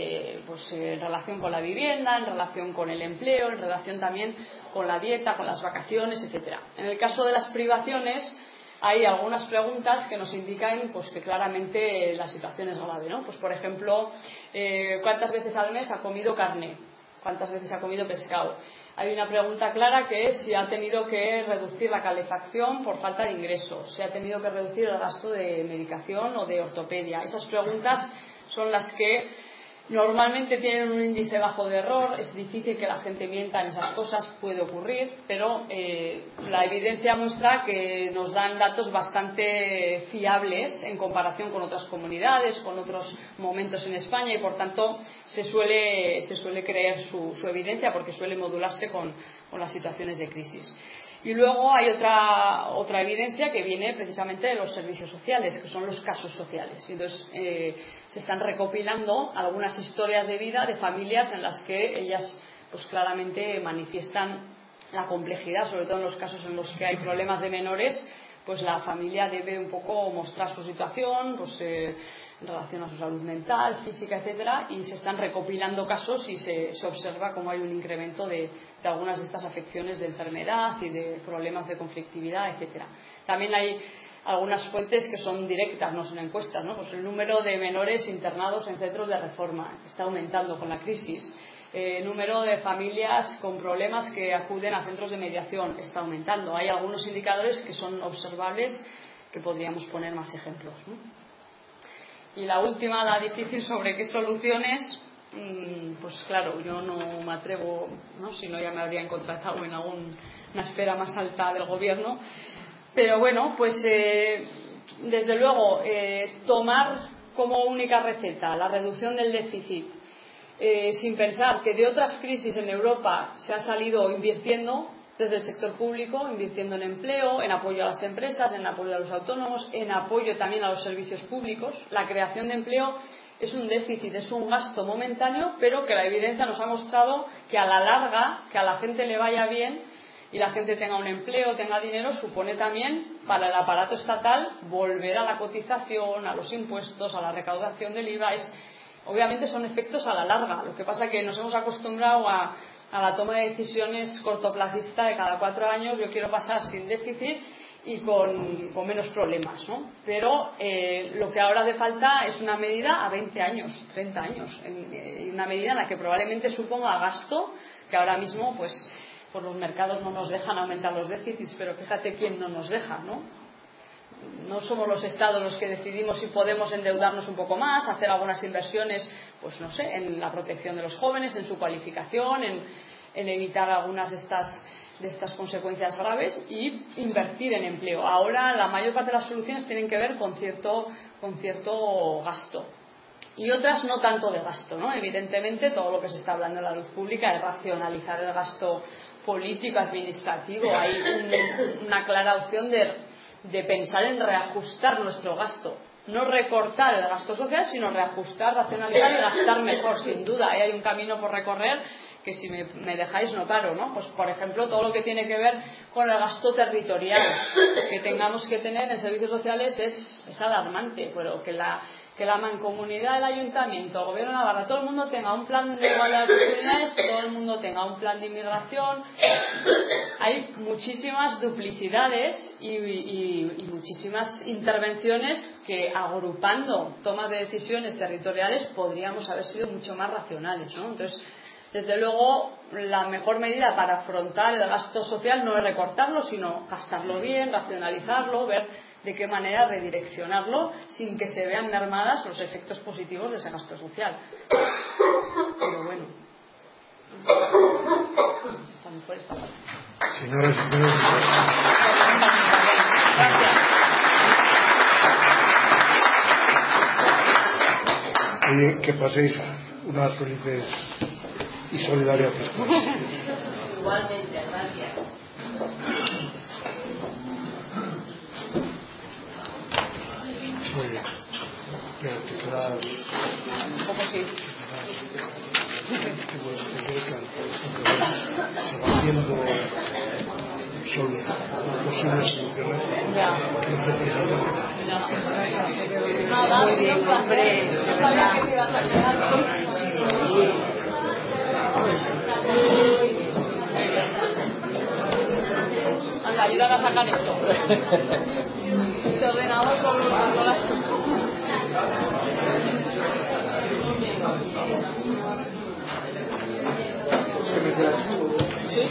en relación con la vivienda, en relación con el empleo, en relación también con la dieta, con las vacaciones, etc. En el caso de las privaciones hay algunas preguntas que nos indican pues que claramente la situación es grave, ¿no? Pues por ejemplo, ¿cuántas veces al mes ha comido carne? ¿Cuántas veces ha comido pescado? Hay una pregunta clara que es si ha tenido que reducir la calefacción por falta de ingresos, si ha tenido que reducir el gasto de medicación o de ortopedia. Esas preguntas son las que normalmente tienen un índice bajo de error. Es difícil que la gente mienta en esas cosas, puede ocurrir, pero la evidencia muestra que nos dan datos bastante fiables en comparación con otras comunidades, con otros momentos en España, y por tanto se suele creer su evidencia porque suele modularse con las situaciones de crisis. Y luego hay otra evidencia que viene precisamente de los servicios sociales, que son los casos sociales. Y entonces se están recopilando algunas historias de vida de familias en las que ellas pues claramente manifiestan la complejidad, sobre todo en los casos en los que hay problemas de menores, pues la familia debe un poco mostrar su situación, pues en relación a su salud mental, física, etcétera, y se están recopilando casos y se observa cómo hay un incremento de algunas de estas afecciones de enfermedad y de problemas de conflictividad, etcétera. También hay algunas fuentes que son directas, no son encuestas, ¿no? Pues el número de menores internados en centros de reforma está aumentando con la crisis. El número de familias con problemas que acuden a centros de mediación está aumentando. Hay algunos indicadores que son observables que podríamos poner más ejemplos, ¿no? Y la última, la difícil, sobre qué soluciones, pues claro, yo no me atrevo, ¿no? Si no ya me habrían contratado en alguna esfera más alta del gobierno. Pero bueno, pues desde luego tomar como única receta la reducción del déficit, sin pensar que de otras crisis en Europa se ha salido invirtiendo desde el sector público, invirtiendo en empleo, en apoyo a las empresas, en apoyo a los autónomos, en apoyo también a los servicios públicos. La creación de empleo es un déficit, es un gasto momentáneo, pero que la evidencia nos ha mostrado que a la larga, que a la gente le vaya bien y la gente tenga un empleo, tenga dinero, supone también para el aparato estatal volver a la cotización, a los impuestos, a la recaudación del IVA. Obviamente son efectos a la larga. Lo que pasa es que nos hemos acostumbrado a la toma de decisiones cortoplacista de cada 4 años. Yo quiero pasar sin déficit y con menos problemas, ¿no? Pero lo que ahora hace falta es una medida a 20 años, 30 años, y una medida en la que probablemente suponga gasto, que ahora mismo pues por los mercados no nos dejan aumentar los déficits, pero fíjate quién no nos deja, ¿no? No somos los estados los que decidimos si podemos endeudarnos un poco más, hacer algunas inversiones, pues no sé, en la protección de los jóvenes, en su cualificación, en evitar algunas de estas consecuencias graves y invertir en empleo. Ahora la mayor parte de las soluciones tienen que ver con cierto gasto. Y otras no tanto de gasto, ¿no? Evidentemente todo lo que se está hablando en la luz pública es racionalizar el gasto político, administrativo. Hay una clara opción de pensar en reajustar nuestro gasto, no recortar el gasto social, sino reajustar, racionalizar y gastar mejor, sin duda. Ahí hay un camino por recorrer que, si me dejáis, no paro, ¿no? Pues por ejemplo todo lo que tiene que ver con el gasto territorial que tengamos que tener en servicios sociales es alarmante, pero que la mancomunidad del ayuntamiento, el gobierno de Navarra, todo el mundo tenga un plan de igualdad de oportunidades, todo el mundo tenga un plan de inmigración. Hay muchísimas duplicidades y muchísimas intervenciones que, agrupando tomas de decisiones territoriales, podríamos haber sido mucho más racionales, ¿no? Entonces, desde luego, la mejor medida para afrontar el gasto social no es recortarlo, sino gastarlo bien, racionalizarlo, ver de qué manera redireccionarlo sin que se vean mermadas los efectos positivos de ese gasto social. Pero bueno, está muy fuerte esta parte. Señores, Gracias. Oye, que paséis unas felices y solidarias fiestas. Igualmente, gracias. Muy bien. Pero te quedas... Un poco sí. Se van viendo posibles soluciones. Ya. Nada, ha sido un placer. No sabía que te ibas a quedar. Anda, ayúdame a sacar esto. Este ordenador con las... ¿Sí?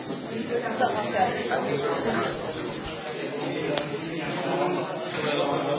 Muchas gracias.